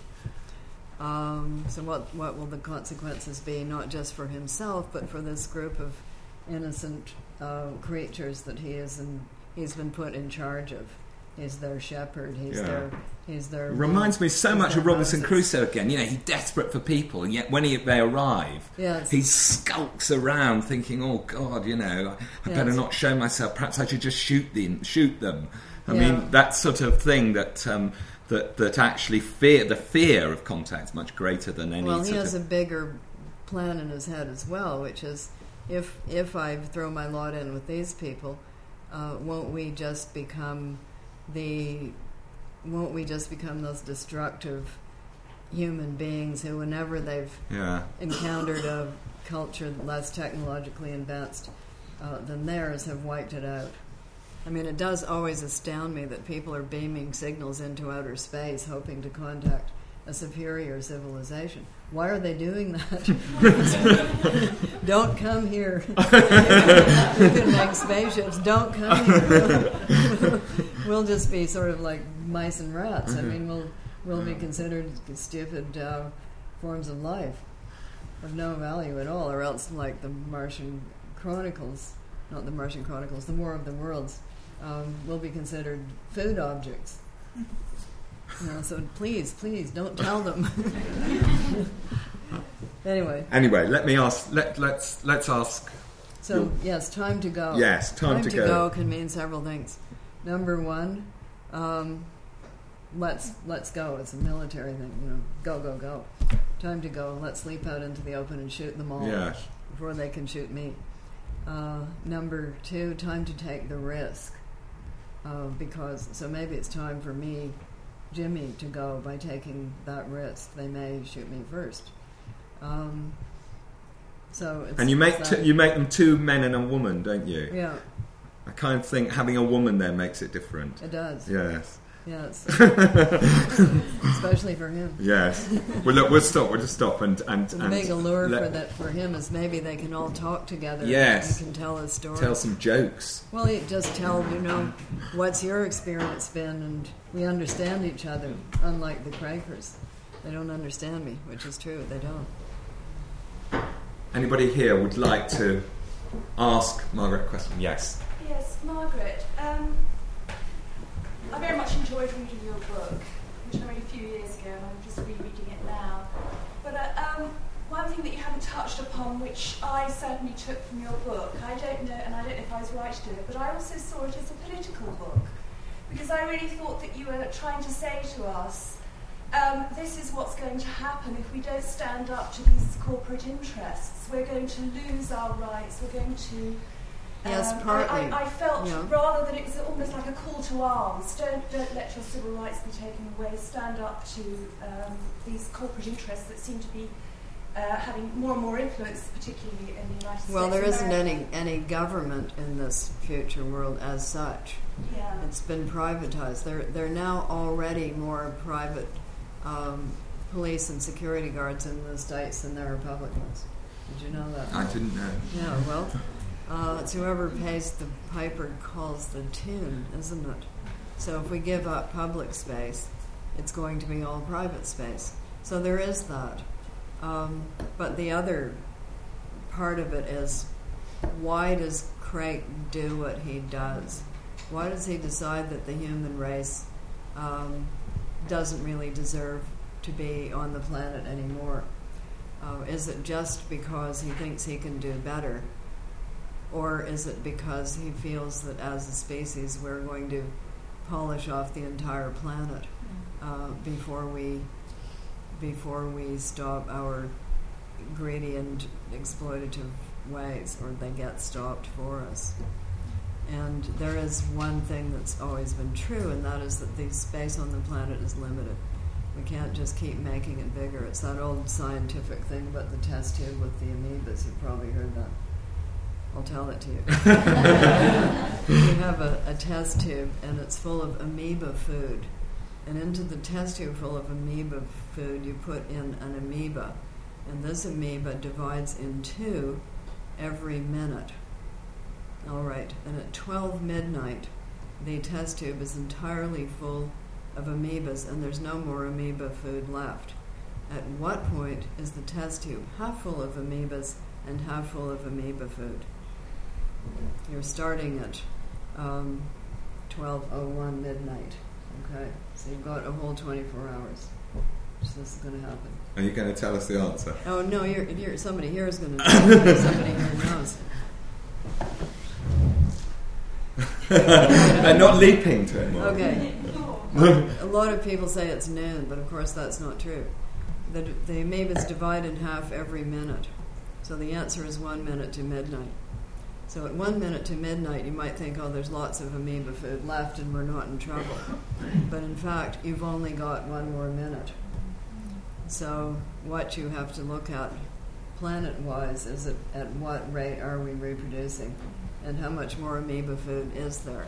Um, so what what will the consequences be, not just for himself, but for this group of innocent uh, creatures that he is in, he's been put in charge of? He's their shepherd. He's yeah. their. He's their. It reminds me so much of Robinson houses. Crusoe again. You know, he's desperate for people, and yet when he, they arrive, yes. he skulks around, thinking, "Oh God, you know, I yes. better not show myself. Perhaps I should just shoot them. Shoot them." I yeah. mean, that sort of thing that um, that that actually fear the fear of contact is much greater than any. Well, he sort has of a bigger plan in his head as well, which is if if I throw my lot in with these people, uh, won't we just become the won't we just become those destructive human beings who, whenever they've yeah. encountered a culture less technologically advanced uh, than theirs, have wiped it out? I mean, it does always astound me that people are beaming signals into outer space hoping to contact a superior civilization. Why are they doing that? Don't come here. You can make spaceships. Don't come here. We'll just be sort of like mice and rats. I mean, we'll we'll be considered stupid uh, forms of life of no value at all, or else like the Martian Chronicles, not the Martian Chronicles, the War of the Worlds, um, will be considered food objects. You know, so please, please don't tell them. Anyway. Anyway, let me ask. Let let's let's ask. So your, yes, time to go. Yes, time, time to, to go. go can mean several things. Number one, um, let's let's go. It's a military thing. You know, go go go. Time to go. Let's leap out into the open and shoot them all Yes. before they can shoot me. Uh, number two, time to take the risk. Uh, because so maybe it's time for me, Jimmy, to go by taking that risk. They may shoot me first. Um, so it's, and you make it's t- that, you make them two men and a woman, don't you? yeah, I kind of think having a woman there makes it different. it does. Yes. Yes. Especially for him. Yes. Well, look, we'll stop. We'll just stop and and, The and big allure let- for that for him is maybe they can all talk together. Yes. And can tell a story. tell some jokes. Well, you just tell, you know, what's your experience been, and we understand each other, unlike the Quakers. They don't understand me, which is true, they don't. Anybody here would like to ask Margaret a question? Yes. Yes, Margaret. Um, I very much enjoyed reading your book, which I read a few years ago, and I'm just rereading it now. But uh, um, one thing that you haven't touched upon, which I certainly took from your book, I don't know, and I don't know if I was right to do it, but I also saw it as a political book, because I really thought that you were trying to say to us, um, this is what's going to happen if we don't stand up to these corporate interests. We're going to lose our rights. We're going to... Yes, um, partly. I, I, I felt yeah. rather that it was almost like a call to arms. Don't, don't let your civil rights be taken away. Stand up to um, these corporate interests that seem to be uh, having more and more influence, particularly in the United States. Well, there of isn't America. any, any government in this future world as such. Yeah. It's been privatized. There, there are now already more private um, police and security guards in the States than there are public ones. Did you know that? I didn't know. Yeah, well, uh, it's whoever pays the piper calls the tune, isn't it? So if we give up public space, it's going to be all private space. So there is that. Um, but the other part of it is, why does Craik do what he does? Why does he decide that the human race um, doesn't really deserve to be on the planet anymore? Uh, is it just because he thinks he can do better? Or is it because he feels that as a species we're going to polish off the entire planet uh, before we before we stop our greedy and exploitative ways, or they get stopped for us? And there is one thing that's always been true, and that is that the space on the planet is limited. We can't just keep making it bigger. It's that old scientific thing about the test tube with the amoebas. You've probably heard that. I'll tell it to you. You have a, a test tube, and it's full of amoeba food. And into the test tube full of amoeba food, you put in an amoeba. And this amoeba divides in two every minute. All right. And at twelve midnight, the test tube is entirely full of amoebas, and there's no more amoeba food left. At what point is the test tube half full of amoebas and half full of amoeba food? You're starting at um, twelve oh one midnight. Okay, so you've got a whole twenty-four hours. So this is going to happen. Are you going to tell us the answer? Oh no, you're, you're somebody here is going to know. Somebody here knows. They're not leaping to it more. Okay. A lot of people say it's noon, but of course that's not true. The, the amoebas divide in half every minute. So the answer is one minute to midnight. So at one minute to midnight, you might think, oh, there's lots of amoeba food left and we're not in trouble. But in fact, you've only got one more minute. So what you have to look at planet-wise is at, at what rate are we reproducing and how much more amoeba food is there.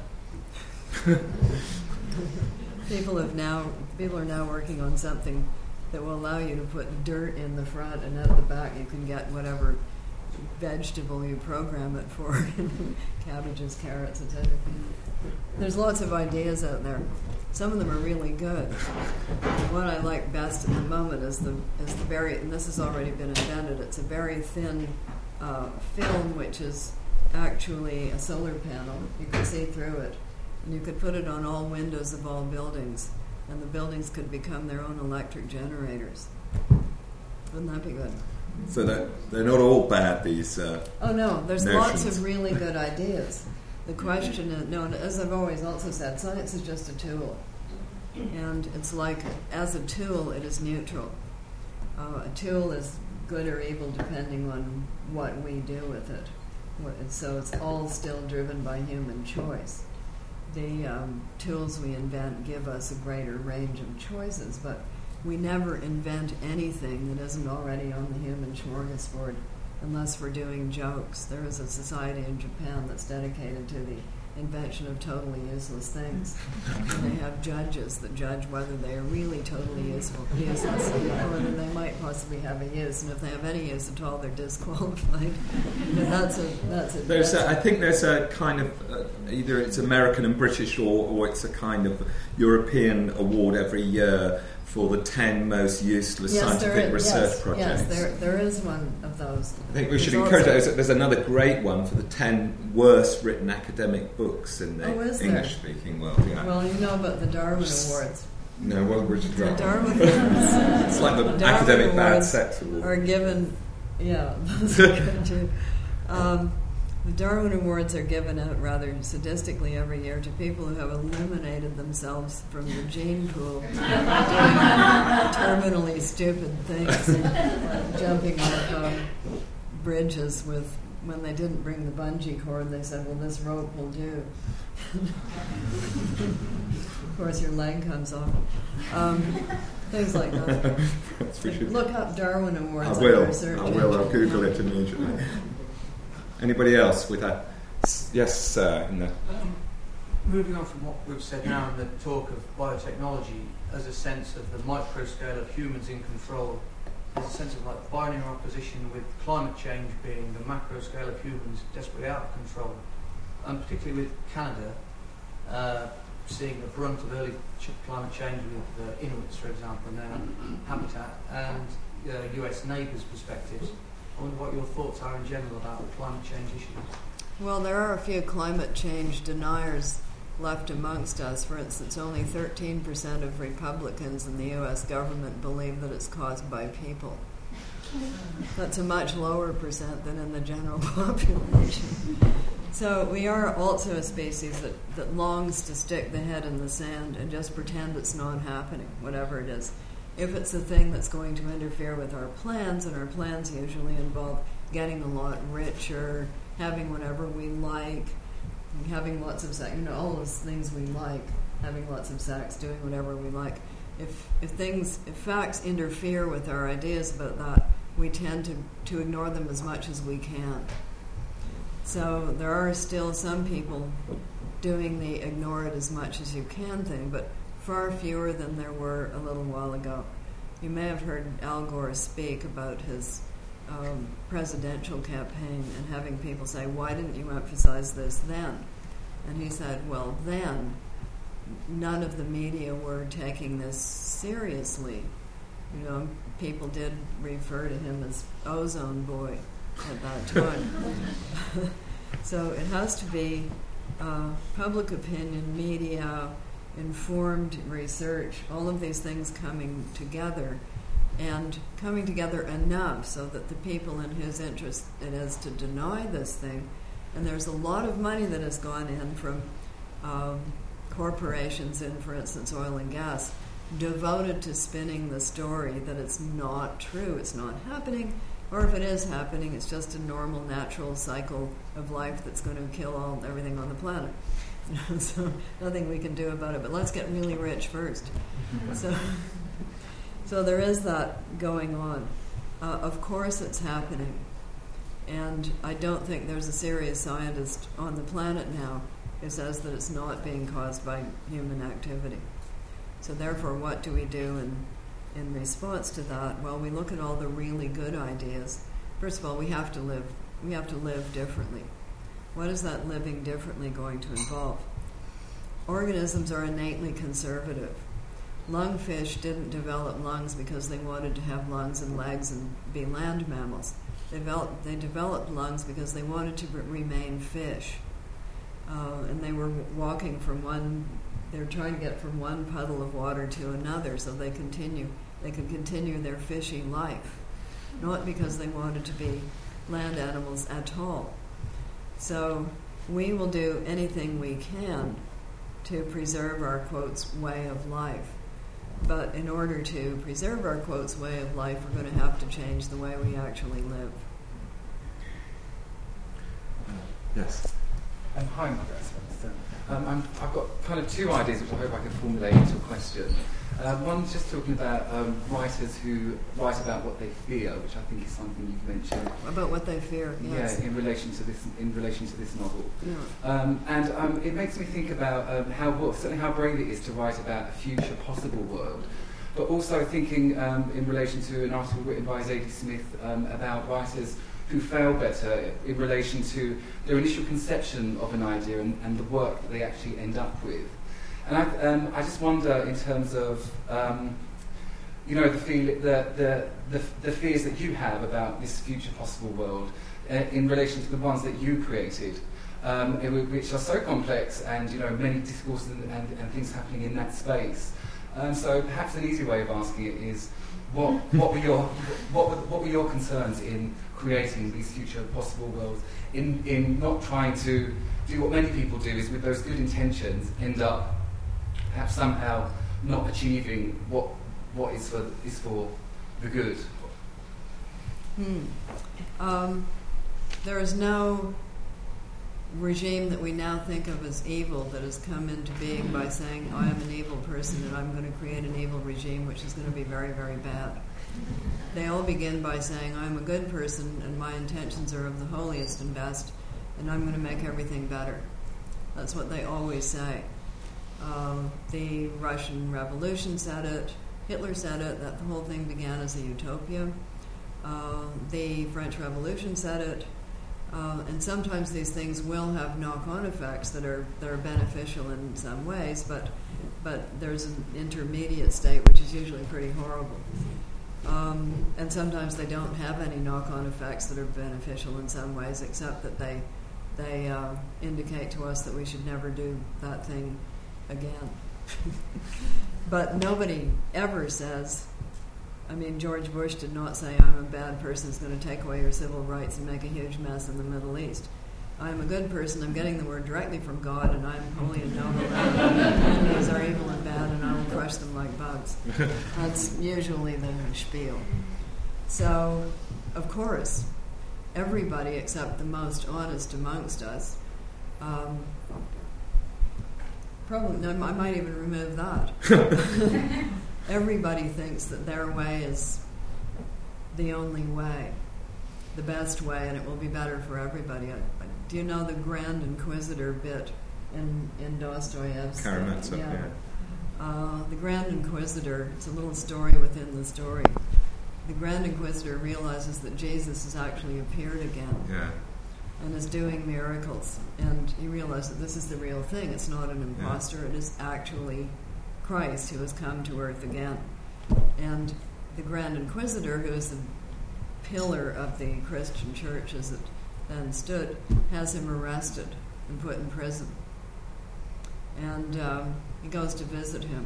People have now people are now working on something that will allow you to put dirt in the front, and at the back you can get whatever vegetable you program it for. Cabbages, carrots, et cetera. There's lots of ideas out there. Some of them are really good. What I like best at the moment is the is the very, and this has already been invented, it's a very thin uh, film which is actually a solar panel. You can see through it. And you could put it on all windows of all buildings, and the buildings could become their own electric generators. Wouldn't that be good? So that they're not all bad, these uh, Oh no, there's notions. lots of really good ideas. The question is, no, as I've always also said, science is just a tool. And it's like, as a tool, it is neutral. Uh, a tool is good or evil depending on what we do with it. What, and so it's all still driven by human choice. The um, tools we invent give us a greater range of choices, but we never invent anything that isn't already on the human smorgasbord unless we're doing jokes. There is a society in Japan that's dedicated to the invention of totally useless things. And they have judges that judge whether they are really totally useful, useless or whether they might possibly have a use. And if they have any use at all, they're disqualified. But that's a that's a. There's that's a, I think there's a kind of uh, either it's American and British, or, or it's a kind of European award every year for the ten most useless yes, scientific is, research yes, projects. Yes, there there is one of those. I think we should There's encourage also- that. There's another great one for the ten worst written academic books in the Oh, is there? English-speaking world. Yeah. Well, you know about the Darwin Awards. no, well, Richard The Darwin. Darwin Awards. It's like the Darwin academic bad Awards sex award. are given, yeah, those are good too. Um, the Darwin Awards are given out rather sadistically every year to people who have eliminated themselves from the gene pool by doing terminally stupid things, like jumping off um, bridges with, when they didn't bring the bungee cord, they said, well, this rope will do. Of course, your leg comes off. Um, things like that. We should- Look up Darwin Awards. I on will. your search I will. I'll engine. Google it immediately. Anybody else with that? Yes, sir. In the Um, moving on from what we've said now in the talk of biotechnology as a sense of the micro scale of humans in control, there's a sense of like binary opposition with climate change being the macro scale of humans desperately out of control, and particularly with Canada uh, seeing the brunt of early ch- climate change with the Inuits, for example, and their habitat, and uh, U S neighbours' perspectives. I wonder what your thoughts are in general about climate change issues. Well, there are a few climate change deniers left amongst us. For instance, only thirteen percent of Republicans in the U S government believe that it's caused by people. That's a much lower percent than in the general population. So we are also a species that, that longs to stick the head in the sand and just pretend it's not happening, whatever it is. If it's a thing that's going to interfere with our plans, and our plans usually involve getting a lot richer, having whatever we like, having lots of sex, you know, all those things we like, having lots of sex, doing whatever we like. If if things, if facts interfere with our ideas about that, we tend to, to ignore them as much as we can. So there are still some people doing the ignore it as much as you can thing, but far fewer than there were a little while ago. You may have heard Al Gore speak about his um, presidential campaign and having people say, why didn't you emphasize this then? And he said, well, then none of the media were taking this seriously. You know, people did refer to him as Ozone Boy at that time. So it has to be uh, public opinion, media, informed research, all of these things coming together, and coming together enough so that the people in whose interest it is to deny this thing, and there's a lot of money that has gone in from um, corporations in, for instance, oil and gas, devoted to spinning the story that it's not true, it's not happening, or if it is happening, it's just a normal, natural cycle of life that's going to kill all everything on the planet. So nothing we can do about it, but let's get really rich first. So, so there is that going on. Uh, of course it's happening, and I don't think there's a serious scientist on the planet now who says that it's not being caused by human activity. So therefore, what do we do in, in response to that? Well, we look at all the really good ideas. First of all, we have to live. We have to live differently. What is that living differently going to involve? Organisms are innately conservative. Lungfish didn't develop lungs because they wanted to have lungs and legs and be land mammals. They developed, they developed lungs because they wanted to re- remain fish. Uh, and they were walking from one, they were trying to get from one puddle of water to another so they continue, they could continue their fishy life. Not because they wanted to be land animals at all. So we will do anything we can to preserve our, quotes, way of life. But in order to preserve our, quotes, way of life, we're going to have to change the way we actually live. Yes. Um, hi, Margaret. Um, I'm, I've got kind of two ideas which I hope I can formulate into a question. Uh, one's just talking about um, writers who write about what they fear, which I think is something you've mentioned. About what they fear, yes. Yeah, in relation to this, in relation to this novel. Yeah. Um, and um, it makes me think about um, how, well, certainly how brave it is to write about a future possible world, but also thinking um, in relation to an article written by Zadie Smith um, about writers who fail better in relation to their initial conception of an idea and, and the work that they actually end up with. And I, um, I just wonder, in terms of, um, you know, the, feel, the, the, the, the fears that you have about this future possible world uh, in relation to the ones that you created, um, it, which are so complex and, you know, many discourses and, and, and things happening in that space. Um, so perhaps an easy way of asking it is, what, what, were your, what, were, what were your concerns in creating these future possible worlds, in, in not trying to do what many people do, is with those good intentions end up perhaps somehow not achieving what what is for is for the good. Hmm. Um, there is no regime that we now think of as evil that has come into being by saying, I am an evil person and I'm going to create an evil regime which is going to be very, very bad. They all begin by saying, I'm a good person and my intentions are of the holiest and best and I'm going to make everything better. That's what they always say. Uh, the Russian Revolution said it, Hitler said it, that the whole thing began as a utopia. Uh, the French Revolution said it, uh, and sometimes these things will have knock-on effects that are that are beneficial in some ways, but but there's an intermediate state which is usually pretty horrible. Um, and sometimes they don't have any knock-on effects that are beneficial in some ways, except that they they uh, indicate to us that we should never do that thing again. But nobody ever says, I mean, George Bush did not say, I'm a bad person who's going to take away your civil rights and make a huge mess in the Middle East. I'm a good person, I'm getting the word directly from God, and I'm holy and noble. Enemies are evil and bad, and I will crush them like bugs. That's usually the spiel. So, of course, everybody except the most honest amongst us, um, probably, no, I might even remove that. Everybody thinks that their way is the only way, the best way, and it will be better for everybody. I, I, do you know the Grand Inquisitor bit in, in Dostoevsky? Karamazov, yeah. yeah. Uh, the Grand Inquisitor, it's a little story within the story. The Grand Inquisitor realizes that Jesus has actually appeared again. Yeah. And is doing miracles. And he realizes that this is the real thing. It's not an imposter. Yeah. It is actually Christ who has come to earth again. And the Grand Inquisitor, who is the pillar of the Christian church as it then stood, has him arrested and put in prison. And um, he goes to visit him.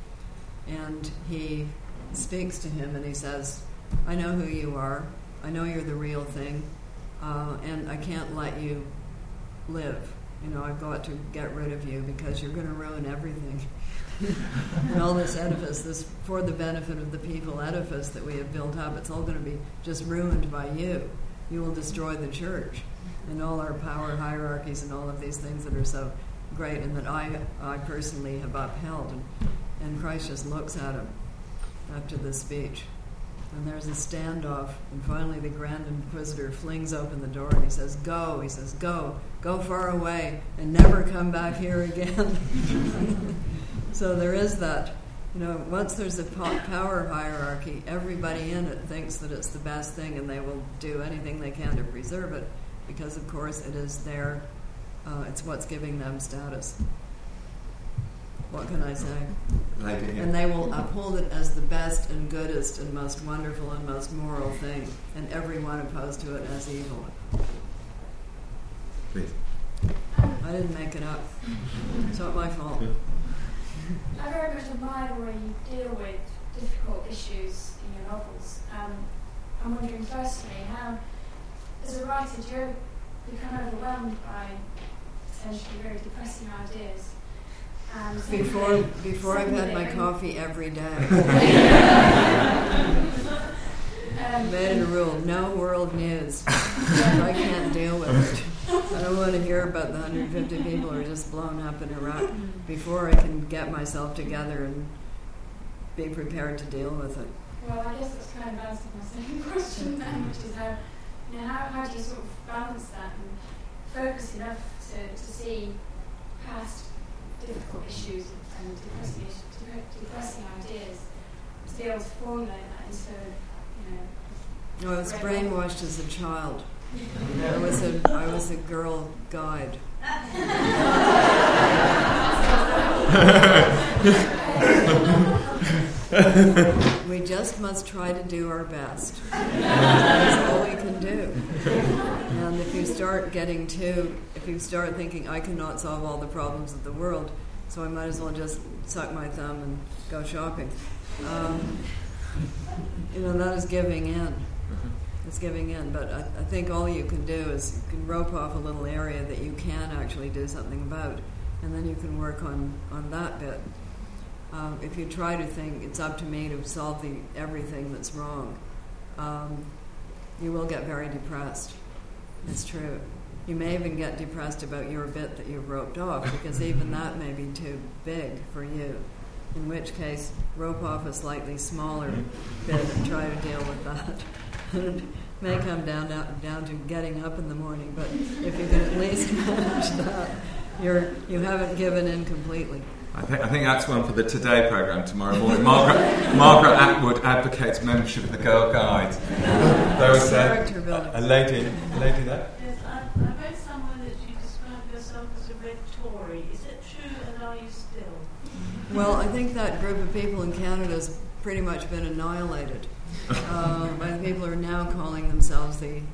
And he speaks to him and he says, I know who you are. I know you're the real thing. Uh, and I can't let you live. You know, I've got to get rid of you because you're going to ruin everything. And all this edifice, this for the benefit of the people edifice that we have built up, it's all going to be just ruined by you. You will destroy the church and all our power hierarchies and all of these things that are so great and that I, I personally have upheld. And, and Christ just looks at him after this speech. And there's a standoff, and finally the Grand Inquisitor flings open the door and he says, go, he says, go, go far away and never come back here again. So there is that, you know, once there's a power hierarchy, everybody in it thinks that it's the best thing and they will do anything they can to preserve it because, of course, it is their, uh, it's what's giving them status. What can I say? And they will uphold it as the best and goodest and most wonderful and most moral thing, and everyone opposed to it as evil. Please. I didn't make it up. It's not my fault. I very much admire the way you deal with difficult issues in your novels. Um, I'm wondering firstly, how, as a writer, do you become overwhelmed by potentially very depressing ideas? Um, before before I've had my coffee every day. um, made it a rule, no world news. I can't deal with it. I don't want to hear about the one hundred fifty people who are just blown up in Iraq before I can get myself together and be prepared to deal with it. Well, I guess that's kind of answered my second question then, which is how, you know, how, how do you sort of balance that and focus enough to, to see past difficult issues and depressing, issues, depressing ideas to be able to formulate that into, you know... No, I was brainwashed as a child. I was a, I was a girl guide. We just must try to do our best. That's all we can do. And if you start getting too, if you start thinking, I cannot solve all the problems of the world, so I might as well just suck my thumb and go shopping. Um, you know, that is giving in. It's giving in. But I, I think all you can do is you can rope off a little area that you can actually do something about, and then you can work on, on that bit. Um, if you try to think it's up to me to solve the everything that's wrong, um, you will get very depressed. It's true. You may even get depressed about your bit that you've roped off, because even that may be too big for you. In which case, rope off a slightly smaller bit and try to deal with that. And it may come down, down down to getting up in the morning, but if you can at least manage that, you're you haven't given in completely. I think, I think that's one for the Today programme tomorrow morning. Margaret, Margaret Atwood advocates membership of the Girl Guide. There was a, a lady, a lady there. Yes, I, I read somewhere that you describe yourself as a red Tory. Is it true, and are you still? Well, I think that group of people in Canada has pretty much been annihilated. Uh, by the people who are now calling themselves the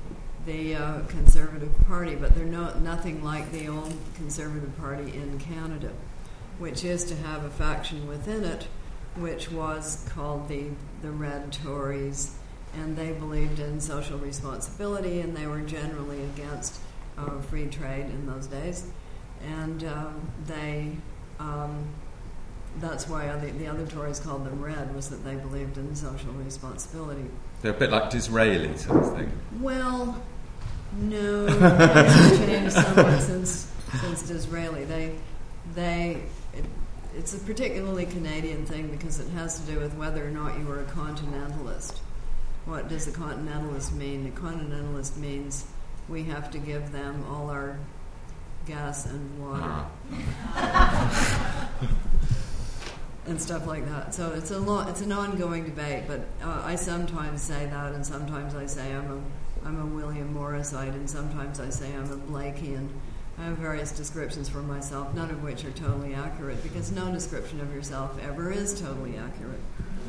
the uh, Conservative Party, but they're not nothing like the old Conservative Party in Canada, which is to have a faction within it, which was called the the Red Tories, and they believed in social responsibility, and they were generally against uh, free trade in those days, and um, they. Um, That's why the, the other Tories called them Red, was that they believed in social responsibility. They're a bit like Disraeli sort of thing. Well, no, it's changed somewhat since since Disraeli. They they it, it's a particularly Canadian thing because it has to do with whether or not you were a continentalist. What does a continentalist mean? A continentalist means we have to give them all our gas and water. Ah. And stuff like that. So it's a lo- it's an ongoing debate. But uh, I sometimes say that, and sometimes I say I'm a I'm a William Morrisite, and sometimes I say I'm a Blakean. I have various descriptions for myself, none of which are totally accurate, because no description of yourself ever is totally accurate.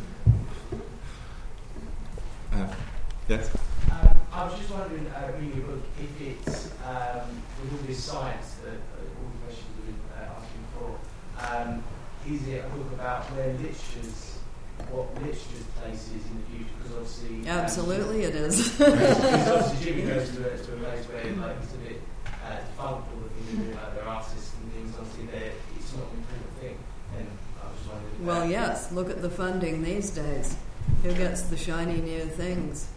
Uh, yes. Um, I was just wondering, uh, reading your book, if it's um, with all this science that uh, all the questions we've been uh, asking before. Um, Is it a book about where literature's, what literature's place is in the future? Because obviously... Absolutely um, it is. Because obviously Jimmy goes to a, to a place where like, it's a bit uh, defunct, all the things they do, like their artists and things, obviously it's not an important thing. And I was just wondering... Well, yes, look at the funding these days. Who gets the shiny new things?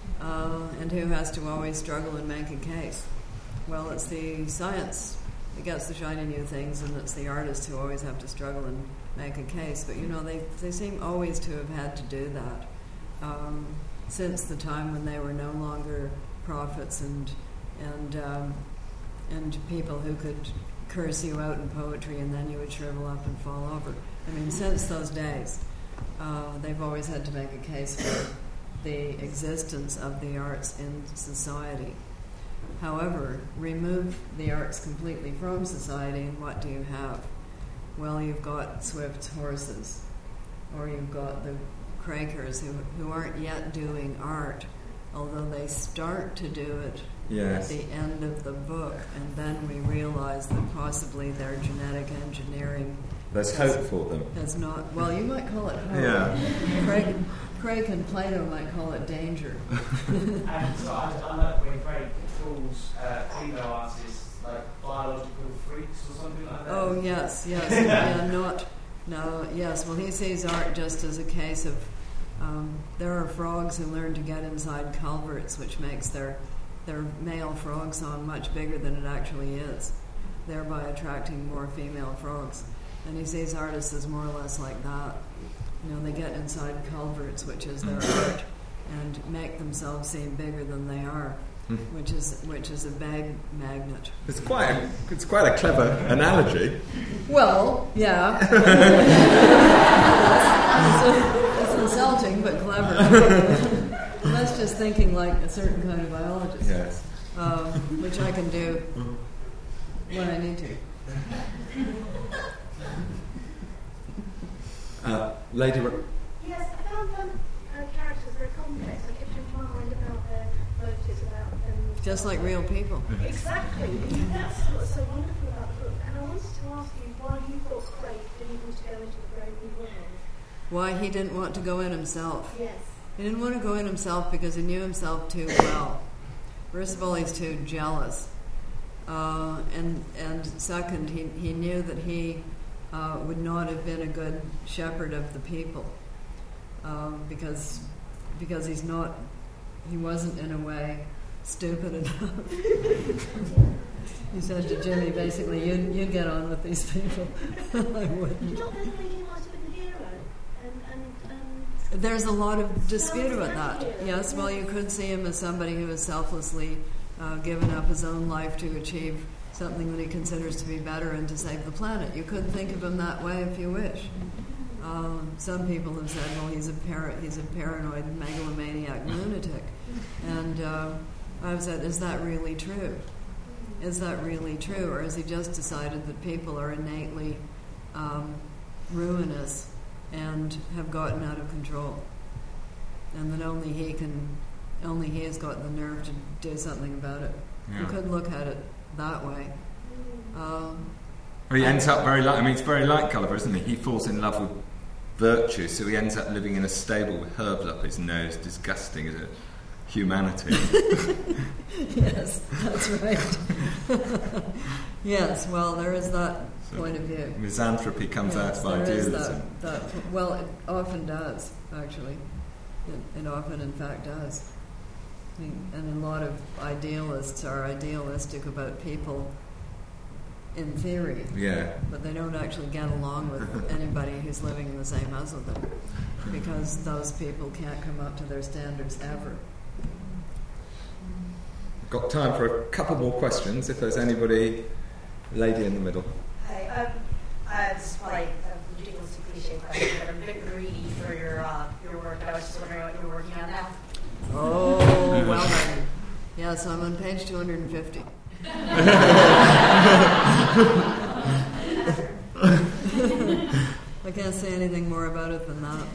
Uh, and who has to always struggle and make a case? Well, it's the science that gets the shiny new things, and it's the artists who always have to struggle and make a case. But, you know, they, they seem always to have had to do that um, since the time when they were no longer prophets and and um, and people who could curse you out in poetry and then you would shrivel up and fall over. I mean, since those days, uh, they've always had to make a case for the existence of the arts in society. However, remove the arts completely from society, and what do you have? Well, you've got Swift's horses, or you've got the Quakers who, who aren't yet doing art, although they start to do it yes. at the end of the book, and then we realize that possibly their genetic engineering There's has, hope for them. has not, well, you might call it hope. Yeah. Craig, Craig and Plato might call it danger. And so I, I like when Craig calls uh, female artists like biological freaks or something like that. Oh, yes, yes. yeah, not, no, yes. Well, he sees art just as a case of, um, there are frogs who learn to get inside culverts, which makes their, their male frog song much bigger than it actually is, thereby attracting more female frogs. And he sees artists as more or less like that. You know, they get inside culverts, which is their art, and make themselves seem bigger than they are, which is which is a bag magnet. It's quite a, it's quite a clever analogy. Well, yeah. it's, it's insulting, but clever. That's just thinking like a certain kind of biologist. Yes. Um, which I can do when I need to. Uh, Lady Ro- Yes, I found um, uh, characters very complex. I kept in mind about their motives, about them. Just like real people. Exactly. That's what's so wonderful about the book. And I wanted to ask you why you thought Craig didn't want to go into the Brave New World. Why he didn't want to go in himself. Yes. He didn't want to go in himself because he knew himself too well. First of all, he's too jealous. Uh, and and second, he, he knew that he uh, would not have been a good shepherd of the people um, because because he's not, he wasn't in a way stupid enough. He said to Jimmy, basically, you you get on with these people. I wouldn't. Did you not think he might have been a hero? And, and, um, There's a lot of dispute Well, about that. thank you. Yes, well, you could see him as somebody who has selflessly uh, given up his own life to achieve something that he considers to be better and to save the planet. You could think of him that way if you wish. Um, some people have said, well, he's a par- he's a paranoid, megalomaniac lunatic. And uh, I've said, is that really true? Is that really true? Or has he just decided that people are innately um, ruinous and have gotten out of control, and that only he can only he has got the nerve to do something about it. Yeah. You could look at it that way. Um, Well, he ends up very like, I mean, it's very like Gulliver, isn't he? He falls in love with virtue, so he ends up living in a stable with herbs up his nose, disgusting as a humanity. Yes, that's right. Yes, well, there is that So point of view. misanthropy comes Yes, out of there is idealism. That, that, well, it often does, actually. It, it often, in fact, does. I mean, and a lot of idealists are idealistic about people in theory, Yeah. but they don't actually get along with anybody who's living in the same house with them, because those people can't come up to their standards ever. Got time for a couple more questions, if there's anybody. Lady in the middle. Hi, um, uh, this is probably a ridiculously cliche question, but I'm a bit greedy for your uh, your work. I was just wondering what you're working on now. Oh, well then. Yes, I'm on page two hundred fifty. I can't say anything more about it than that.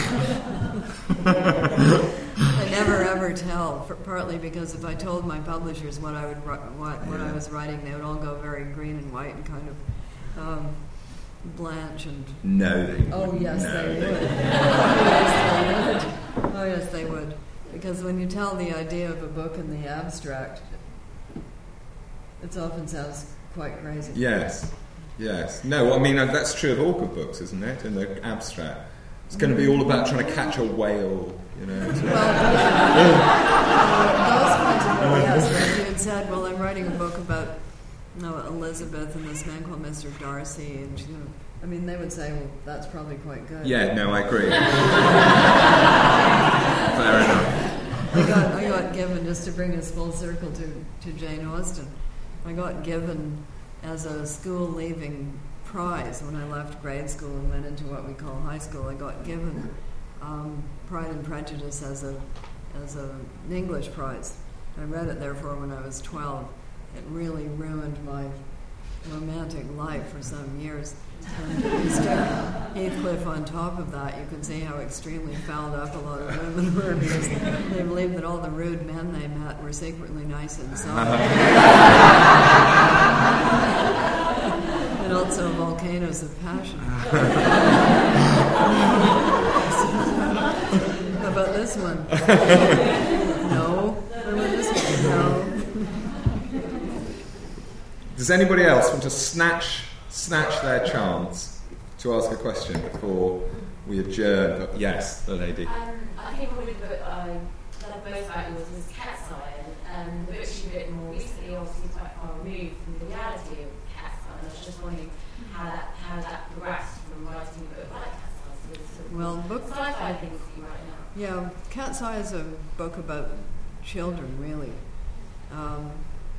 I never ever tell, for, partly because if I told my publishers what I would what, what I was writing, they would all go very green and white and kind of um, blanch and. No, they Oh wouldn't. yes, No, they would. wouldn't. Oh yes, they would. Oh yes, they would. Because when you tell the idea of a book in the abstract, it often sounds quite crazy. Yes, yes. No, I mean, that's true of all good books, isn't it? In the abstract. It's going to be all about trying to catch a whale, you know. To Well, uh, those kinds of books, yes. If you had said, well, I'm writing a book about you know, Elizabeth and this man called Mister Darcy, and you know, I mean, they would say, well, that's probably quite good. yeah, no, I agree. Fair enough. I got, I got given, just to bring us full circle to, to Jane Austen, I got given as a school leaving prize when I left grade school and went into what we call high school. I got given um, Pride and Prejudice as a as a, an English prize. I read it, therefore, when I was twelve. It really ruined my romantic life for some years. And you stick Heathcliff on top of that, you can see how extremely fouled up a lot of women were, because they believed that all the rude men they met were secretly nice inside. And also volcanoes of passion. How about this one? No. What about this one? No. Does anybody else want to snatch snatch their chance to ask a question before we adjourn? But yes, the lady. Um, I think probably the book I loved most about yours was Cat's Eye, and um, the book you've written more recently obviously quite far removed from the reality of Cat's Eye. And I was just wondering how that how that progressed from writing a book like Cat's Eye to sort of Well, book sci-fi things that you write now. Yeah, Cat's Eye is a book about children, really. Um,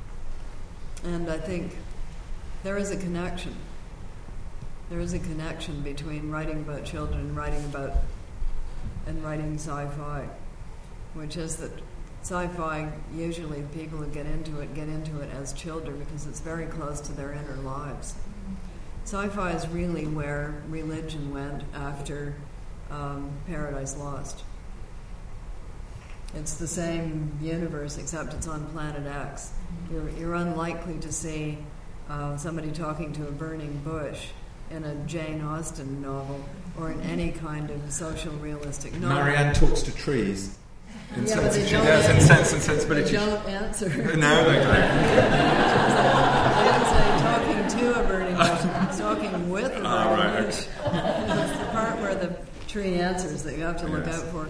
and I think there is a connection. There is a connection between writing about children and writing about and writing sci-fi, which is that sci-fi, usually people who get into it get into it as children because it's very close to their inner lives. Sci-fi is really where religion went after um, Paradise Lost. It's the same universe, except it's on Planet X. You're, you're unlikely to see uh, somebody talking to a burning bush in a Jane Austen novel or in any kind of social realistic novel. Marianne talks to trees. In Yeah, but they sensi- don't yes, in answer. sense and sensibility. They don't answer. No, they don't. I didn't say talking to a burning bush. It's talking with a burning Oh, right, bush. It's the part where the tree answers that you have to look Yes. out for.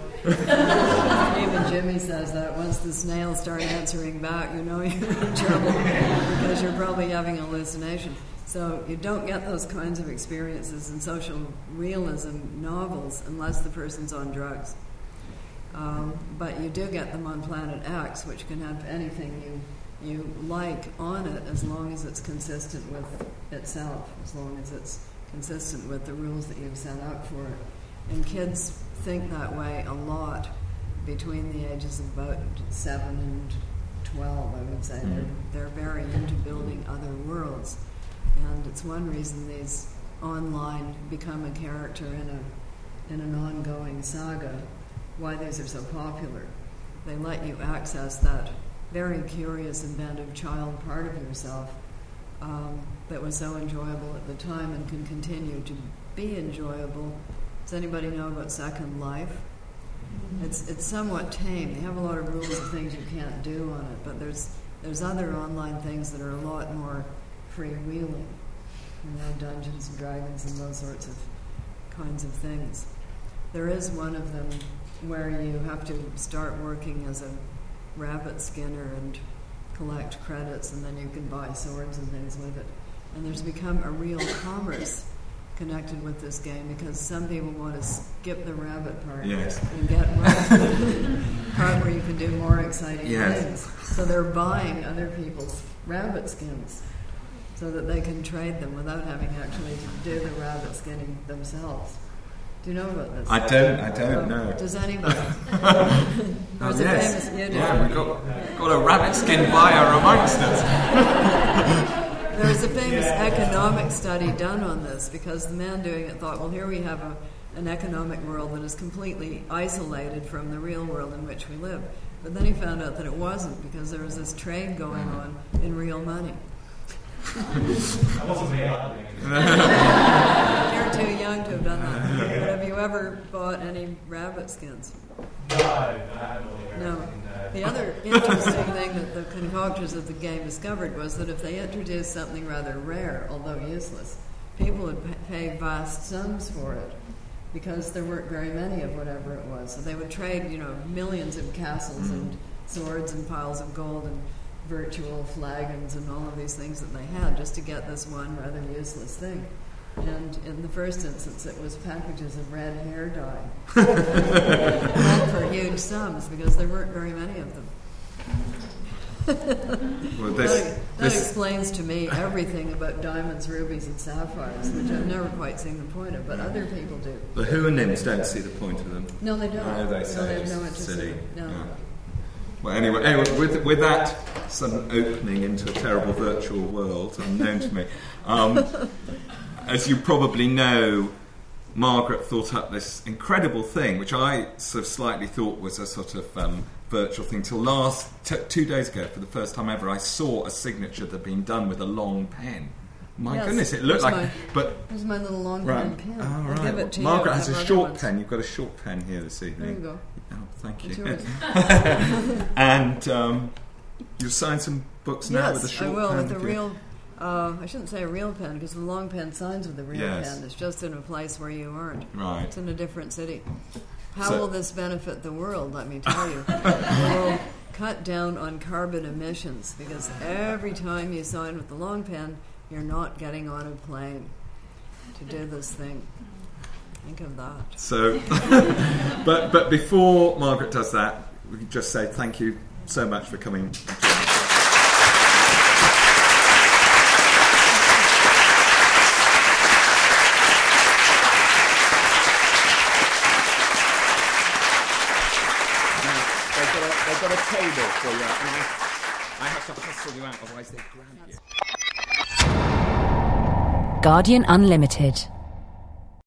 Even Jimmy says that once the snails start answering back, you know you're in trouble because you're probably having a hallucination. So you don't get those kinds of experiences in social realism novels unless the person's on drugs. Um, but you do get them on Planet X, which can have anything you you like on it as long as it's consistent with itself, as long as it's consistent with the rules that you've set up for it. And kids think that way a lot between the ages of about seven and twelve, I would say. They're, they're very into building other worlds. And it's one reason these online become a character in a in an ongoing saga, why these are so popular. they let you access that very curious, inventive child part of yourself um, that was so enjoyable at the time and can continue to be enjoyable. Does anybody know about Second Life? It's it's somewhat tame. They have a lot of rules of things you can't do on it, but there's there's other online things that are a lot more freewheeling. You know, Dungeons and Dragons and those sorts of kinds of things. There is one of them where you have to start working as a rabbit skinner and collect credits, and then you can buy swords and things with it. And there's become a real commerce connected with this game because some people want to skip the rabbit part yes. and get right to the part where you can do more exciting yes. things. So they're buying other people's rabbit skins so that they can trade them without having actually to do the rabbit skinning themselves. Do you know about this? I don't. I don't oh, know. Does anybody? There's oh, a yes. famous. You do. Yeah, we got got a rabbit skin buyer amongst us. There was a famous economic study done on this because the man doing it thought, well, here we have a, an economic world that is completely isolated from the real world in which we live. But then he found out that it wasn't because there was this trade going on in real money. That wasn't me. You're too young to have done that. But have you ever bought any rabbit skins? No, I haven't. No. The other interesting thing that the concoctors of the game discovered was that if they introduced something rather rare, although useless, people would pay vast sums for it because there weren't very many of whatever it was. So they would trade, you know, millions of castles and swords and piles of gold and virtual flagons and all of these things that they had just to get this one rather useless thing. And in the first instance, it was packages of red hair dye. And for huge sums, because there weren't very many of them. Well, this, that that this explains to me everything about diamonds, rubies, and sapphires, which I've never quite seen the point of, but other people do. The Houyhnhnms don't see the point of them. No, they don't. No, they no, say they have it's no interest silly. in it. No. Yeah. Well, anyway, anyway with, with that sudden opening into a terrible virtual world unknown to me, um, as you probably know, Margaret thought up this incredible thing, which I sort of slightly thought was a sort of um, virtual thing. Till last t- two days ago, for the first time ever, I saw a signature that had been done with a long pen. My yes, goodness, it looked like. My, but here's my little long right, pen. Oh, I'll right. give it to Margaret you. has a short pen. You've got a short pen here this evening. There you go. Oh, thank you. It's yours. And um, you've signed some books now yes, with a short I will, pen. with a real. Uh, I shouldn't say a real pen because the long pen signs with a real yes. pen. It's just in a place where you aren't. Right. It's in a different city. How So- will this benefit the world? Let me tell you. It will cut down on carbon emissions because every time you sign with the long pen, you're not getting on a plane to do this thing. Think of that. So, but but before Margaret does that, we can just say thank you so much for coming. They've got, a, they've got a table for you, and I, I have to hustle you out, otherwise they grab you. Guardian Unlimited.